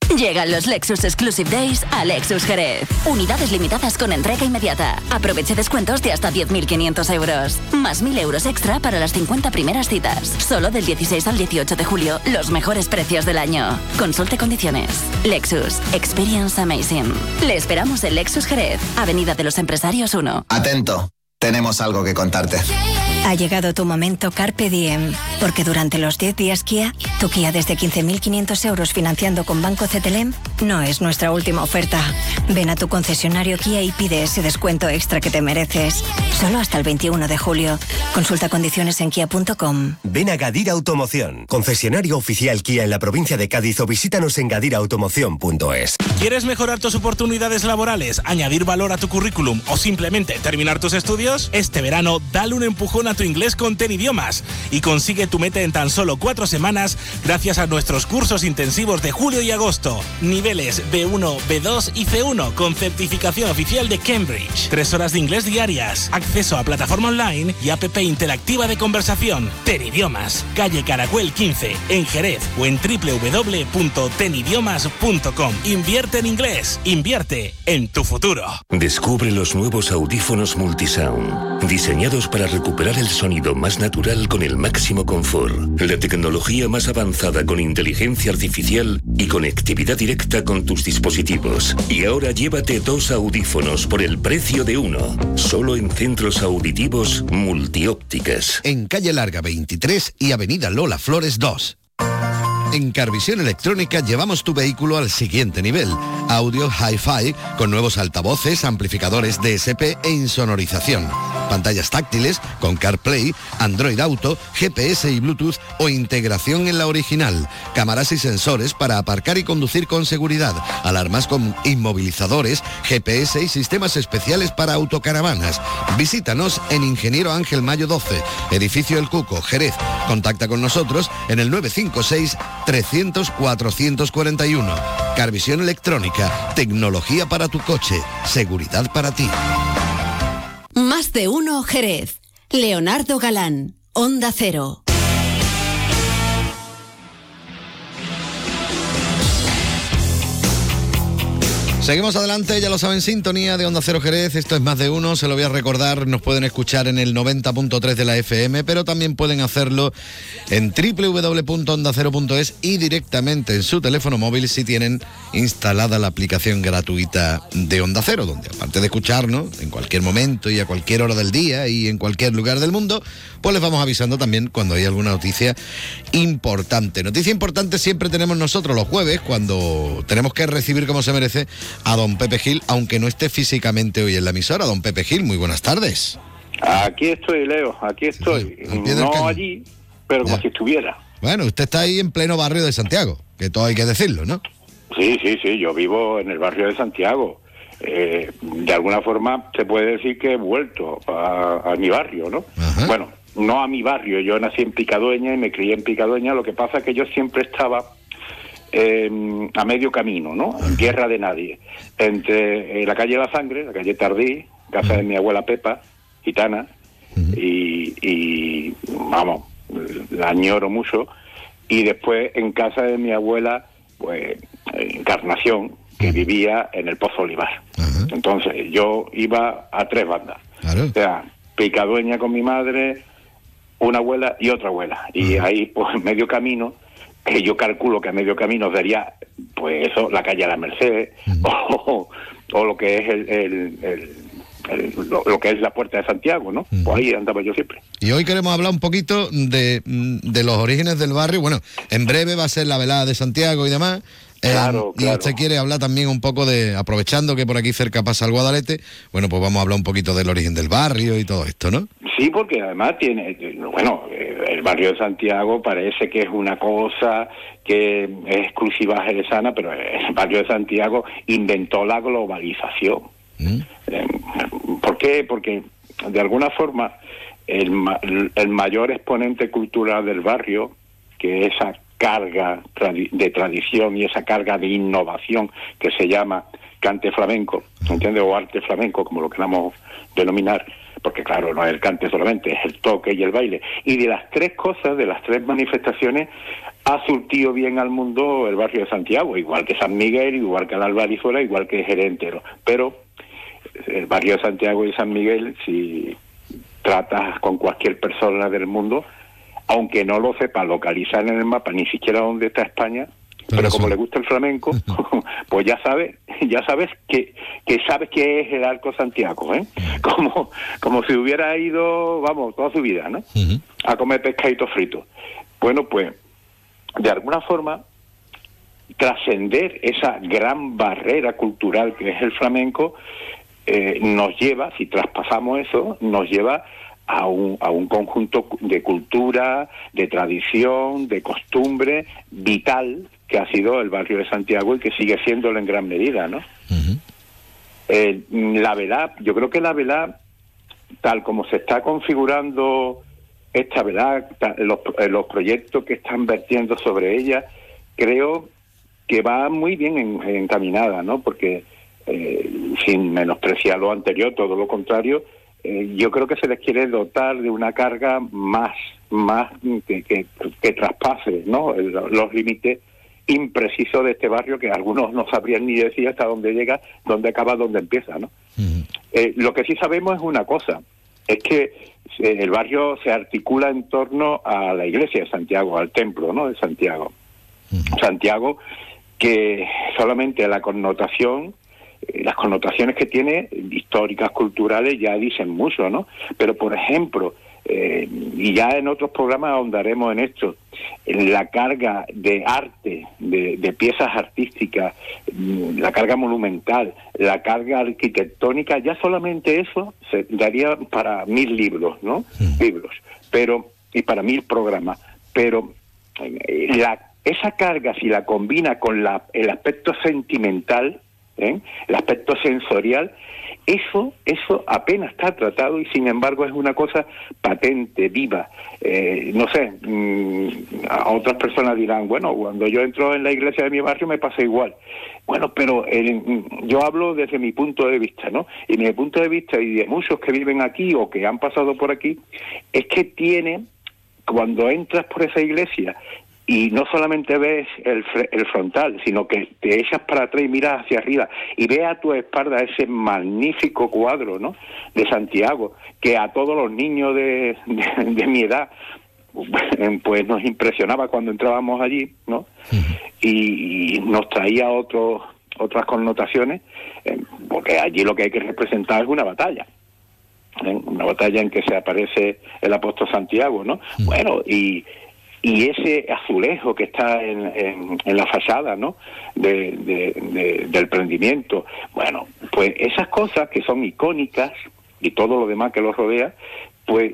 Llegan los Lexus Exclusive Days a Lexus Jerez. Unidades limitadas con entrega inmediata. Aproveche descuentos de hasta diez mil quinientos euros. Más mil euros extra para las cincuenta primeras citas. Solo del dieciséis al dieciocho de julio, los mejores precios del año. Consulte condiciones. Lexus. Experience Amazing. Le esperamos en Lexus Jerez, Avenida de los Empresarios uno. Atento. Tenemos algo que contarte. Ha llegado tu momento Carpe Diem, porque durante los diez días Kia, tu Kia desde quince mil quinientos euros financiando con Banco C T L M no es nuestra última oferta. Ven a tu concesionario Kia y pide ese descuento extra que te mereces. Solo hasta el veintiuno de julio. Consulta condiciones en kia punto com. Ven a Gadir Automoción, concesionario oficial Kia en la provincia de Cádiz, o visítanos en gadir automoción punto es. ¿Quieres mejorar tus oportunidades laborales, añadir valor a tu currículum o simplemente terminar tus estudios? Este verano, dale un empujón a tu inglés con Ten Idiomas y consigue tu meta en tan solo cuatro semanas gracias a nuestros cursos intensivos de julio y agosto. Niveles B uno, B dos y C uno con certificación oficial de Cambridge. Tres horas de inglés diarias, acceso a plataforma online y app interactiva de conversación. Ten Idiomas, calle Caracuel quince, en Jerez, o en doble u doble u doble u punto ten idiomas punto com. Invierte en inglés, invierte en tu futuro. Descubre los nuevos audífonos Multisound, diseñados para recuperar el sonido más natural con el máximo confort, la tecnología más avanzada con inteligencia artificial y conectividad directa con tus dispositivos. Y ahora llévate dos audífonos por el precio de uno, solo en Centros Auditivos Multiópticas. En Calle Larga veintitrés y Avenida Lola Flores dos. En Carvisión Electrónica llevamos tu vehículo al siguiente nivel. Audio Hi-Fi con nuevos altavoces, amplificadores D S P e insonorización. Pantallas táctiles con CarPlay, Android Auto, G P S y Bluetooth o integración en la original. Cámaras y sensores para aparcar y conducir con seguridad. Alarmas con inmovilizadores, G P S y sistemas especiales para autocaravanas. Visítanos en Ingeniero Ángel Mayo doce, Edificio El Cuco, Jerez. Contacta con nosotros en el nueve cinco seis, trescientos, cuatrocientos cuarenta y uno. Carvisión Electrónica, tecnología para tu coche, seguridad para ti. Más de uno Jerez. Leonardo Galán, Onda Cero. Seguimos adelante, ya lo saben, sintonía de Onda Cero Jerez. Esto es Más de Uno, se lo voy a recordar. Nos pueden escuchar en el noventa punto tres de la F M, pero también pueden hacerlo en doble u doble u doble u punto onda cero punto es y directamente en su teléfono móvil si tienen instalada la aplicación gratuita de Onda Cero, donde aparte de escucharnos en cualquier momento y a cualquier hora del día y en cualquier lugar del mundo, pues les vamos avisando también cuando hay alguna noticia importante. Noticia importante siempre tenemos nosotros los jueves, cuando tenemos que recibir como se merece a don Pepe Gil, aunque no esté físicamente hoy en la emisora. Don Pepe Gil, muy buenas tardes. Aquí estoy, Leo, aquí estoy. Sí, no allí, pero como ya. Si estuviera. Bueno, usted está ahí en pleno barrio de Santiago, que todo hay que decirlo, ¿no? Sí, sí, sí, yo vivo en el barrio de Santiago. Eh, de alguna forma se puede decir que he vuelto a, a mi barrio, ¿no? Ajá. Bueno, no a mi barrio, yo nací en Picadueña y me crié en Picadueña, lo que pasa es que yo siempre estaba Eh, a medio camino, ¿no? En tierra de nadie, entre eh, la calle La Sangre, la calle Tardí, casa de mi abuela Pepa, gitana, y, y vamos, la añoro mucho, y después en casa de mi abuela, pues, Encarnación, que vivía en el Pozo Olivar. Entonces yo iba a tres bandas, claro. O sea, Picadueña con mi madre, una abuela y otra abuela, y ahí pues en medio camino, que yo calculo que a medio camino sería, pues eso, la calle de la Merced, uh-huh. o, o lo que es el, el, el, el lo, lo que es la Puerta de Santiago, ¿no? Uh-huh. Pues ahí andaba yo siempre. Y hoy queremos hablar un poquito de, de los orígenes del barrio. Bueno, en breve va a ser la velada de Santiago y demás. Claro, eh, claro. Y usted quiere hablar también un poco de, aprovechando que por aquí cerca pasa el Guadalete, bueno, pues vamos a hablar un poquito del origen del barrio y todo esto, ¿no? Sí, porque además tiene, bueno, el barrio de Santiago parece que es una cosa que es exclusiva jerezana, pero el barrio de Santiago inventó la globalización. ¿Mm? ¿Por qué? Porque de alguna forma el, el mayor exponente cultural del barrio, que es esa carga de tradición y esa carga de innovación que se llama cante flamenco, ¿entiendes? O arte flamenco, como lo queramos denominar, porque claro, no es el cante solamente, es el toque y el baile. Y de las tres cosas, de las tres manifestaciones, ha surtido bien al mundo el barrio de Santiago, igual que San Miguel, igual que el Albarizuela, igual que Jerez entero. Pero el barrio de Santiago y San Miguel, si tratas con cualquier persona del mundo, aunque no lo sepa localizar en el mapa, ni siquiera dónde está España, pero como le gusta el flamenco, pues ya sabes, ya sabes que, que sabes que es el Arco Santiago, ¿eh? Como, como si hubiera ido, vamos, toda su vida, ¿no? Uh-huh. A comer pescadito frito. Bueno, pues, de alguna forma, trascender esa gran barrera cultural que es el flamenco, eh, nos lleva, si traspasamos eso, nos lleva a un, a un conjunto de cultura, de tradición, de costumbre vital que ha sido el barrio de Santiago y que sigue siéndolo en gran medida, ¿no? Uh-huh. Eh, la velá, yo creo que la velá, tal como se está configurando esta velá, los, los proyectos que están vertiendo sobre ella, creo que va muy bien en, encaminada, ¿no? Porque, eh, sin menospreciar lo anterior, todo lo contrario, eh, yo creo que se les quiere dotar de una carga más, más que, que, que traspase, ¿no? El, los límites impreciso de este barrio, que algunos no sabrían ni decir hasta dónde llega, dónde acaba, dónde empieza, ¿no? Uh-huh. Eh, lo que sí sabemos es una cosa, es que eh, el barrio se articula en torno a la iglesia de Santiago, al templo, ¿no?, de Santiago. Uh-huh. Santiago, que solamente la connotación, eh, las connotaciones que tiene, históricas, culturales, ya dicen mucho, ¿no? Pero, por ejemplo, Eh, y ya en otros programas ahondaremos en esto, en la carga de arte, de, de piezas artísticas, la carga monumental, la carga arquitectónica, ya solamente eso se daría para mil libros, ¿no? Mm. Libros, pero, y para mil programas, pero eh, la, esa carga, si la combina con la, el aspecto sentimental, ¿eh?, el aspecto sensorial, Eso, eso apenas está tratado y sin embargo es una cosa patente, viva. Eh, no sé, mmm, a otras personas dirán, bueno, cuando yo entro en la iglesia de mi barrio me pasa igual. Bueno, pero eh, yo hablo desde mi punto de vista, ¿no? Y mi punto de vista, y de muchos que viven aquí o que han pasado por aquí, es que tiene, cuando entras por esa iglesia, y no solamente ves el, el frontal, sino que te echas para atrás y miras hacia arriba y ves a tu espalda ese magnífico cuadro, ¿no?, de Santiago, que a todos los niños de, de, de mi edad pues nos impresionaba cuando entrábamos allí, ¿no? Y, y nos traía otros otras connotaciones, eh, porque allí lo que hay que representar es una batalla. ¿eh? Una batalla en que se aparece el apóstol Santiago, ¿no? Mm. Bueno, y... y ese azulejo que está en, en, en la fachada, ¿no?, de, de, de, del prendimiento. Bueno, pues esas cosas que son icónicas y todo lo demás que los rodea, pues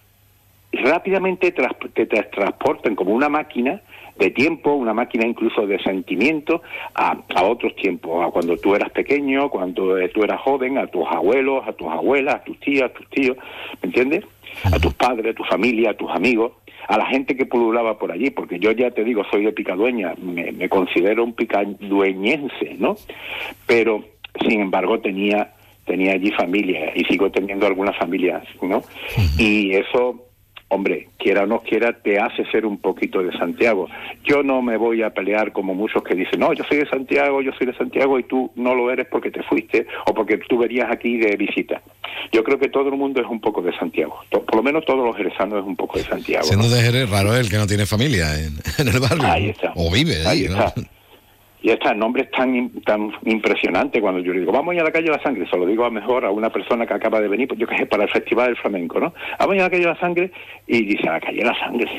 rápidamente tras, te, te transportan como una máquina de tiempo, una máquina incluso de sentimiento a, a otros tiempos, a cuando tú eras pequeño, cuando tú eras joven, a tus abuelos, a tus abuelas, a tus tías, a tus tíos, ¿me entiendes? A tus padres, a tu familia, a tus amigos, a la gente que pululaba por allí, porque yo ya te digo, soy de Picadueña, me, me considero un picadueñense, ¿no? Pero, sin embargo, tenía tenía allí familia y sigo teniendo algunas familias, ¿no? Y eso, hombre, quiera o no quiera, te hace ser un poquito de Santiago. Yo no me voy a pelear como muchos que dicen, no, yo soy de Santiago, yo soy de Santiago y tú no lo eres porque te fuiste o porque tú venías aquí de visita. Yo creo que todo el mundo es un poco de Santiago. Por lo menos todos los jerezanos es un poco de Santiago. Siendo ¿no? de Jerez, raro es el que no tiene familia en, en el barrio. Ahí está. O vive ahí, ahí, ¿no? Está. Y está, el nombre es tan, tan impresionante cuando yo le digo, vamos a ir a la calle de la Sangre, se lo digo a mejor a una persona que acaba de venir, pues yo que sé, para el Festival del Flamenco, ¿no? Vamos a ir a la calle de la Sangre y dice, a la calle de la Sangre,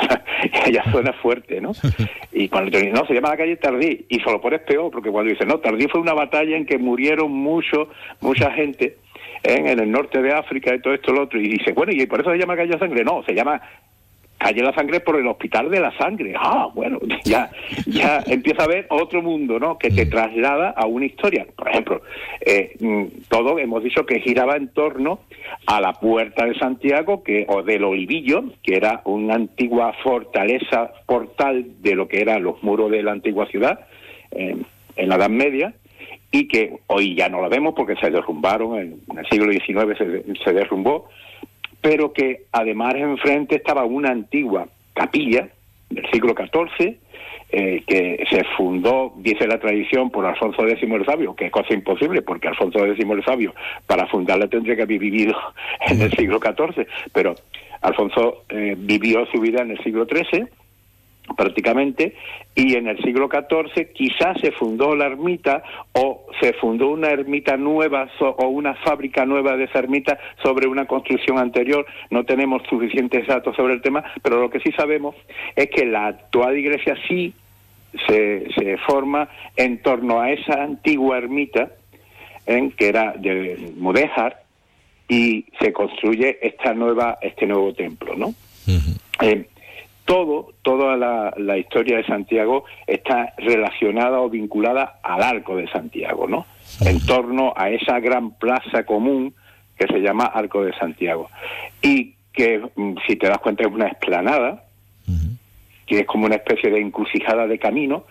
ya suena fuerte, ¿no? Y cuando te digo, no, se llama la calle Tardí, y se lo pones peor, porque cuando dice, no, Tardí fue una batalla en que murieron mucho, mucha gente, ¿eh? en el norte de África y todo esto y lo otro, y dice, bueno, ¿y por eso se llama calle de la Sangre? No, se llama Calle de la Sangre por el Hospital de la Sangre. Ah, bueno, ya ya empieza a ver otro mundo, ¿no?, que te traslada a una historia. Por ejemplo, eh, todo hemos dicho que giraba en torno a la Puerta de Santiago, que o del Olivillo, que era una antigua fortaleza portal de lo que eran los muros de la antigua ciudad, eh, en la Edad Media, y que hoy ya no la vemos porque se derrumbaron, en, en el siglo diecinueve se, se derrumbó, pero que además enfrente estaba una antigua capilla del siglo catorce, eh, que se fundó, dice la tradición, por Alfonso X el Sabio, que es cosa imposible, porque Alfonso X el Sabio, para fundarla tendría que haber vivido en el siglo catorce, pero Alfonso eh, vivió su vida en el siglo trece, prácticamente, y en el siglo catorce quizás se fundó la ermita o se fundó una ermita nueva so, o una fábrica nueva de esa ermita sobre una construcción anterior. No tenemos suficientes datos sobre el tema, pero lo que sí sabemos es que la actual iglesia sí se, se forma en torno a esa antigua ermita, en que era de Mudéjar, y se construye esta nueva este nuevo templo, ¿no? Uh-huh. Eh, Todo, toda la, la historia de Santiago está relacionada o vinculada al Arco de Santiago, ¿no? En torno a esa gran plaza común que se llama Arco de Santiago. Y que, si te das cuenta, es una explanada, uh-huh. que es como una especie de encrucijada de camino,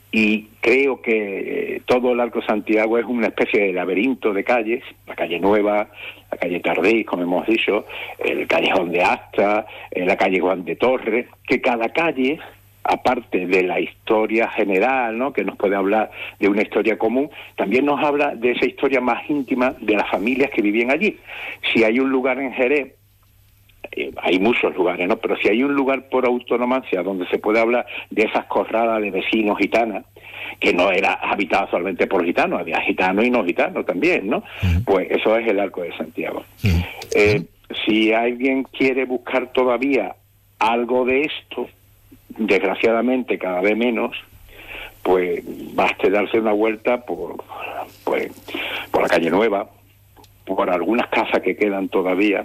y creo que eh, todo el Arco de Santiago es una especie de laberinto de calles, la calle Nueva, la calle Tardí, como hemos dicho, el callejón de Asta, eh, la calle Juan de Torres, que cada calle, aparte de la historia general, ¿no?, que nos puede hablar de una historia común, también nos habla de esa historia más íntima de las familias que vivían allí. Si hay un lugar en Jerez, Eh, hay muchos lugares, ¿no? Pero si hay un lugar por autonomancia donde se puede hablar de esas corradas de vecinos gitanas, que no era habitada solamente por gitanos, había gitanos y no gitanos también, ¿no? Uh-huh. Pues eso es el Arco de Santiago. Uh-huh. Eh, si alguien quiere buscar todavía algo de esto, desgraciadamente cada vez menos, pues baste darse una vuelta por, pues, por la calle Nueva, por algunas casas que quedan todavía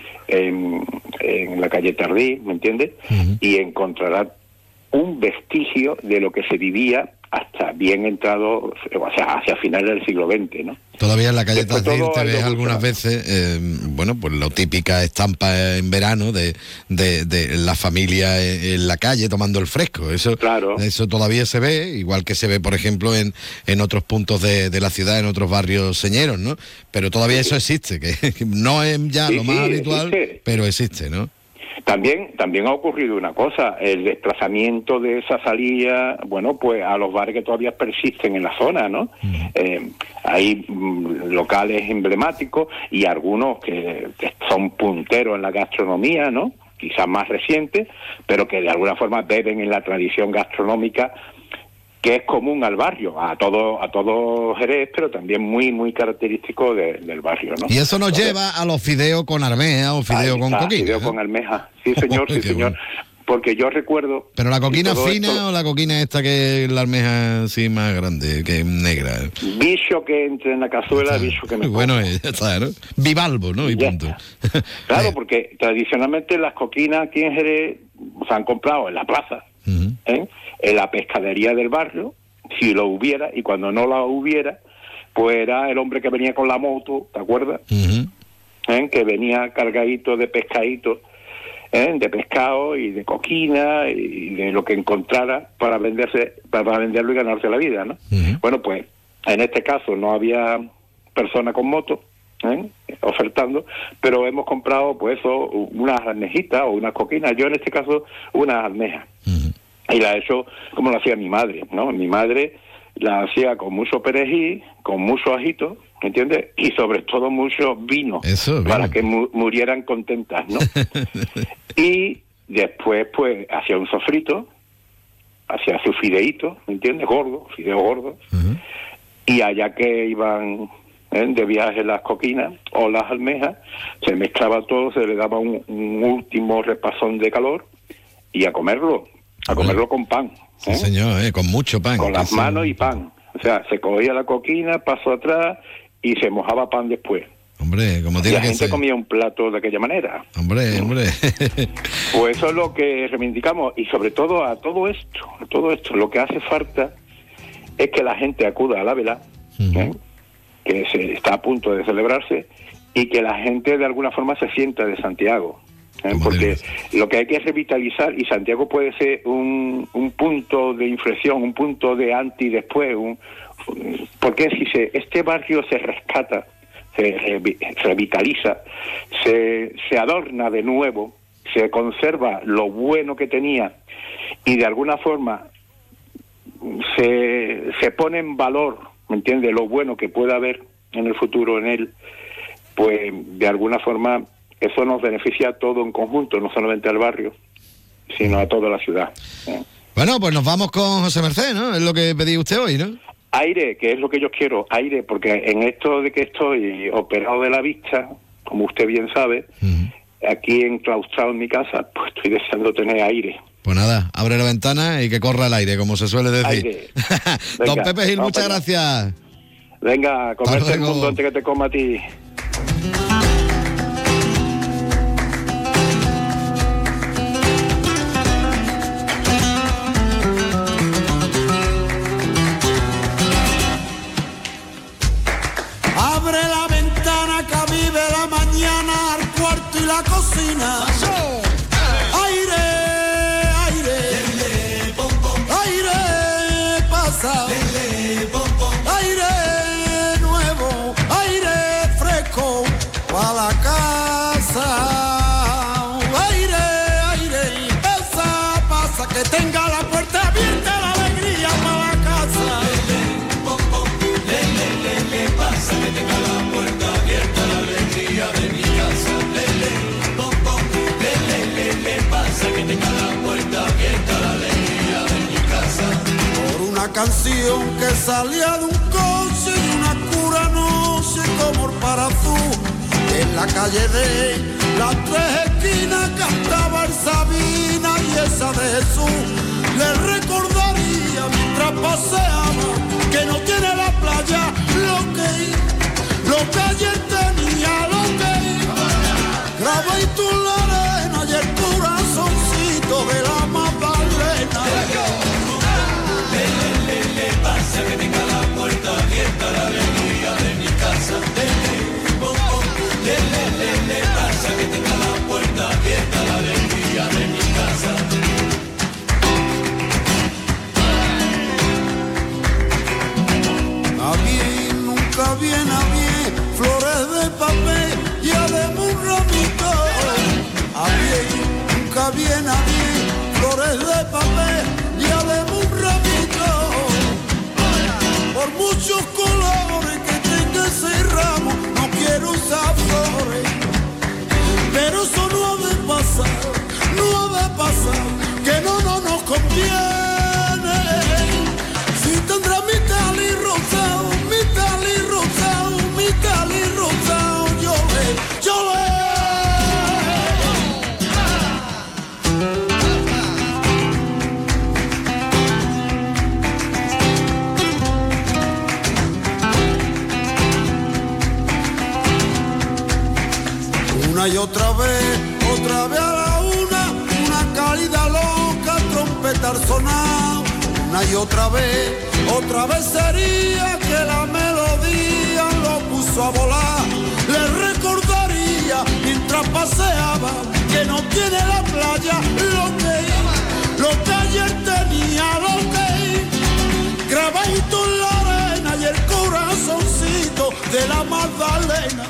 en, en la calle Tardí, ¿me entiendes? Uh-huh. Y encontrará un vestigio de lo que se vivía hasta bien entrado, o sea, hacia finales del siglo veinte, ¿no? Todavía en la calle Tardí te ves algunas veces, eh, bueno, pues la típica estampa en verano de, de, de la familia en, en la calle tomando el fresco. Eso, claro. Eso todavía se ve, igual que se ve, por ejemplo, en, en otros puntos de, de la ciudad, en otros barrios señeros, ¿no? Pero todavía sí, eso existe, que, que no es ya sí, lo más sí, habitual, existe. Pero existe, ¿no? También también ha ocurrido una cosa, el desplazamiento de esa salida, bueno, pues a los bares que todavía persisten en la zona, ¿no? Mm. Eh, hay mm, locales emblemáticos y algunos que, que son punteros en la gastronomía, ¿no? Quizás más recientes, pero que de alguna forma beben en la tradición gastronómica que es común al barrio, a todo a todo Jerez, pero también muy muy característico de, del barrio, ¿no? Y eso nos Entonces, lleva a los fideos con almeja o fideos con coquina. Fideos ¿no? con almeja, sí señor, sí señor. Bueno. Porque yo recuerdo... ¿Pero la coquina fina esto, o la coquina esta que es la almeja así más grande, que es negra? Bicho que entre en la cazuela, bicho que me Bueno, ya está, ¿no? Bivalvo, ¿no? Y punto. Claro, porque tradicionalmente las coquinas aquí en Jerez se han comprado en la plaza, uh-huh. ¿eh? En la pescadería del barrio, si lo hubiera, y cuando no la hubiera, pues era el hombre que venía con la moto, ¿te acuerdas? Uh-huh. ¿Eh? Que venía cargadito de pescadito, ¿eh? De pescado y de coquina y de lo que encontrara para venderse, para venderlo y ganarse la vida, ¿no? Uh-huh. Bueno, pues en este caso no había persona con moto, ¿eh? Ofertando, pero hemos comprado pues eso, unas almejitas o unas coquinas, yo en este caso unas almejas. Uh-huh. Y la he hecho como lo hacía mi madre, ¿no? Mi madre la hacía con mucho perejil, con mucho ajito, ¿entiendes? Y sobre todo mucho vino, Eso, para que mu- murieran contentas, ¿no? Y después, pues, hacía un sofrito, hacía su fideíto, ¿me entiendes? Gordo, fideo gordo. Uh-huh. Y allá que iban ¿eh? de viaje las coquinas o las almejas, se mezclaba todo, se le daba un, un último repasón de calor y a comerlo. A comerlo con pan. ¿eh? Sí, señor, ¿eh? Con mucho pan. Con las manos y pan. O sea, se cogía la coquina, pasó atrás y se mojaba pan después. Hombre, como tiene que ser. La gente comía un plato de aquella manera. Hombre, hombre. Pues eso es lo que reivindicamos. Y sobre todo a todo esto, a todo esto, lo que hace falta es que la gente acuda a la vela, uh-huh. ¿eh? que se está a punto de celebrarse, y que la gente de alguna forma se sienta de Santiago. ¿Eh? Porque lo que hay que revitalizar, y Santiago puede ser un, un punto de inflexión, un punto de anti después, un, un, porque si se, este barrio se rescata, se re, revitaliza, se, se adorna de nuevo, se conserva lo bueno que tenía y de alguna forma se, se pone en valor, ¿me entiendes?, lo bueno que pueda haber en el futuro en él, pues de alguna forma eso nos beneficia a todo en conjunto, no solamente al barrio, sino a toda la ciudad. ¿eh? Bueno, pues nos vamos con José Merced, ¿no? Es lo que pedí usted hoy, ¿no? Aire, que es lo que yo quiero, aire, porque en esto de que estoy operado de la vista, como usted bien sabe, uh-huh. aquí enclaustrado en mi casa, pues estoy deseando tener aire. Pues nada, abre la ventana y que corra el aire, como se suele decir. Don Pepe Gil, muchas gracias. Venga, a comerte el mundo antes que te coma a ti. Abre la ventana que vive la mañana al cuarto y la cocina. Aire, aire, aire pasa. Aire nuevo, aire fresco para la casa. Aire, aire, pasa, pasa, que tenga la puerta abierta, la alegría para la casa. Le, le, le, le, pasa, que tenga la puerta abierta, la alegría de mi casa. Le, le, bom, bom, le, le, le, le, pasa, que tenga la puerta abierta, la alegría de mi casa. Por una canción que salía de un coche y una cura noche como el parazú, en la calle de las tres esquinas cantaba el Sabina y esa de Jesús. Le recordaría mientras paseaba que no tiene la playa lo que lo que ayer tenía, lo que graba y tú la arena y el corazoncito de la Magdalena. Le, le, le, le, pasa, que tenga la puerta abierta, la alegría de mi casa. Le, le, bom, bom, le, le, le, le, pasa, que tenga la puerta abierta, la alegría de mi casa. A bien, nunca viene a bien, flores de papel y además un ramito. A bien, nunca viene a bien, flores de papel y además un ramito. Por muchos colores que tenga ese ramo, no quiero usar flores. Pero eso no ha de pasar, no ha de pasar, que no, no nos conviene. Si tendrá mi tal y rosado, mi tal y rosado, mi tal y rosado, yo le, yo le. Una y otra vez, otra vez a la una, una caída loca, trompetar sonado. Una y otra vez, otra vez sería que la melodía lo puso a volar. Le recordaría mientras paseaba que no tiene la playa lo que, lo que ayer tenía, lo que grabadito en la arena y el corazoncito de la Magdalena.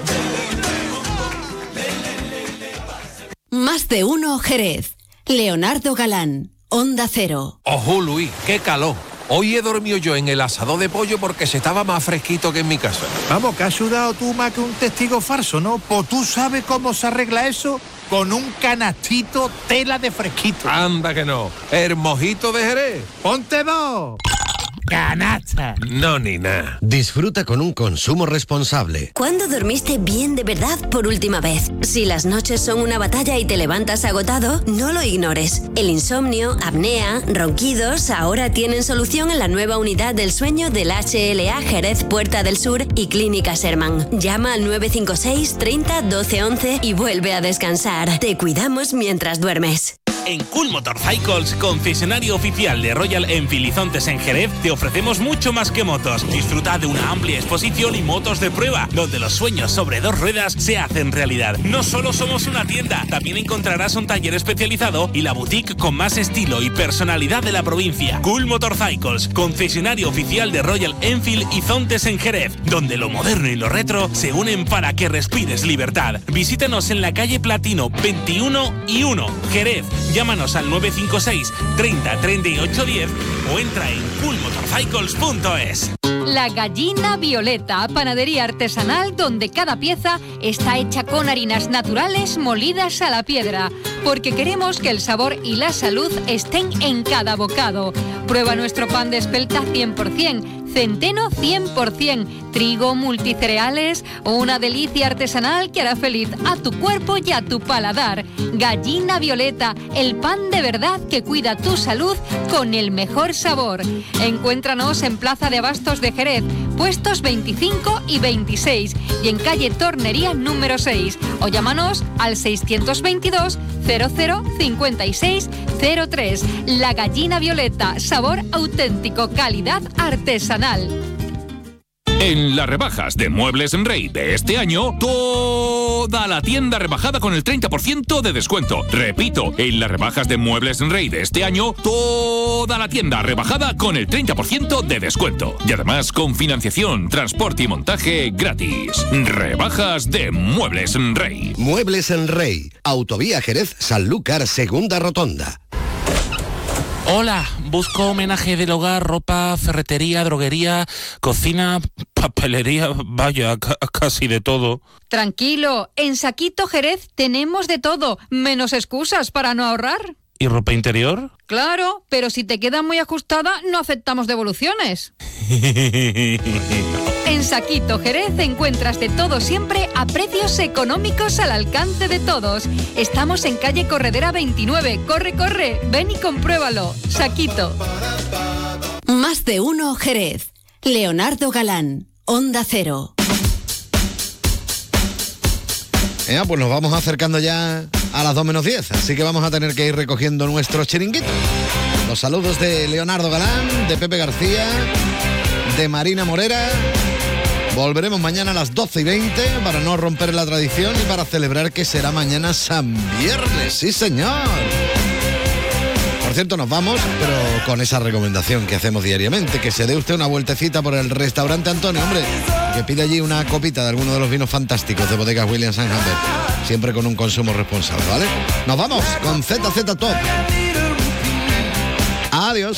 Más de uno Jerez. Leonardo Galán, Onda Cero. Ojo, Luis, qué calor. Hoy he dormido yo en el asador de pollo porque se estaba más fresquito que en mi casa. Vamos, que has sudado tú más que un testigo falso, ¿no? Pues tú sabes cómo se arregla eso con un canastito tela de fresquito. Anda que no. El mojito de Jerez. ¡Ponte dos! ¡Canasta! No, ni nada. Disfruta con un consumo responsable. ¿Cuándo dormiste bien de verdad por última vez? Si las noches son una batalla y te levantas agotado, no lo ignores. El insomnio, apnea, ronquidos ahora tienen solución en la nueva unidad del sueño del H L A Jerez Puerta del Sur y Clínica Sherman. Llama al nueve cinco seis, treinta, doce, once y vuelve a descansar. Te cuidamos mientras duermes. En Cool Motorcycles, concesionario oficial de Royal Enfield y Zontes en Jerez, te ofrecemos mucho más que motos. Disfruta de una amplia exposición y motos de prueba, donde los sueños sobre dos ruedas se hacen realidad. No solo somos una tienda, también encontrarás un taller especializado y la boutique con más estilo y personalidad de la provincia. Cool Motorcycles, concesionario oficial de Royal Enfield y Zontes en Jerez, donde lo moderno y lo retro se unen para que respires libertad. Visítanos en la calle Platino veintiuno y uno, Jerez. Llámanos al nueve cinco seis treinta treinta y ocho diez o entra en cool motorcycles punto es. La Gallina Violeta, panadería artesanal donde cada pieza está hecha con harinas naturales molidas a la piedra, porque queremos que el sabor y la salud estén en cada bocado. Prueba nuestro pan de espelta cien por ciento, centeno cien por ciento, trigo, multicereales, una delicia artesanal que hará feliz a tu cuerpo y a tu paladar. Gallina Violeta, el pan de verdad que cuida tu salud con el mejor sabor. Encuéntranos en Plaza de Abastos de Jerez, puestos veinticinco y veintiséis, y en calle Tornería número seis, o llámanos al seiscientos veintidós cero cero cincuenta y seis cero tres. La Gallina Violeta, sabor auténtico, calidad artesanal. En las rebajas de Muebles en Rey de este año, toda la tienda rebajada con el treinta por ciento de descuento. Repito, en las rebajas de Muebles en Rey de este año, toda la tienda rebajada con el treinta por ciento de descuento. Y además con financiación, transporte y montaje gratis. Rebajas de Muebles en Rey. Muebles en Rey, Autovía Jerez, Sanlúcar, Segunda Rotonda. Hola, busco homenaje del hogar, ropa, ferretería, droguería, cocina, papelería, vaya, ca- casi de todo. Tranquilo, en Saquito Jerez tenemos de todo, menos excusas para no ahorrar. ¿Y ropa interior? Claro, pero si te queda muy ajustada, no aceptamos devoluciones. En Saquito Jerez encuentras de todo siempre a precios económicos al alcance de todos. Estamos en calle Corredera veintinueve. Corre, corre, ven y compruébalo. Saquito. Más de uno Jerez. Leonardo Galán, Onda Cero. Eh, pues nos vamos acercando ya a las dos menos diez, así que vamos a tener que ir recogiendo nuestro chiringuito. Los saludos de Leonardo Galán, de Pepe García, de Marina Morera. Volveremos mañana a las doce y veinte para no romper la tradición y para celebrar que será mañana San Viernes. ¡Sí, señor! Por cierto, nos vamos, pero con esa recomendación que hacemos diariamente, que se dé usted una vueltecita por el restaurante Antonio, hombre, que pide allí una copita de alguno de los vinos fantásticos de Bodegas Williams and Humbert, siempre con un consumo responsable, ¿vale? Nos vamos con Z Z Top. Adiós.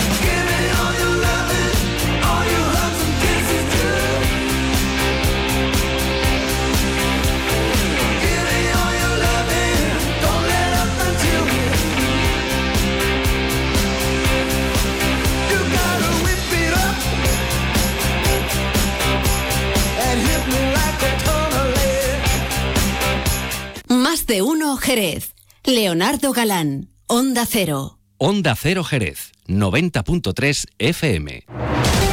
Más de uno Jerez. Leonardo Galán, Onda Cero. Onda Cero Jerez, noventa punto tres F M.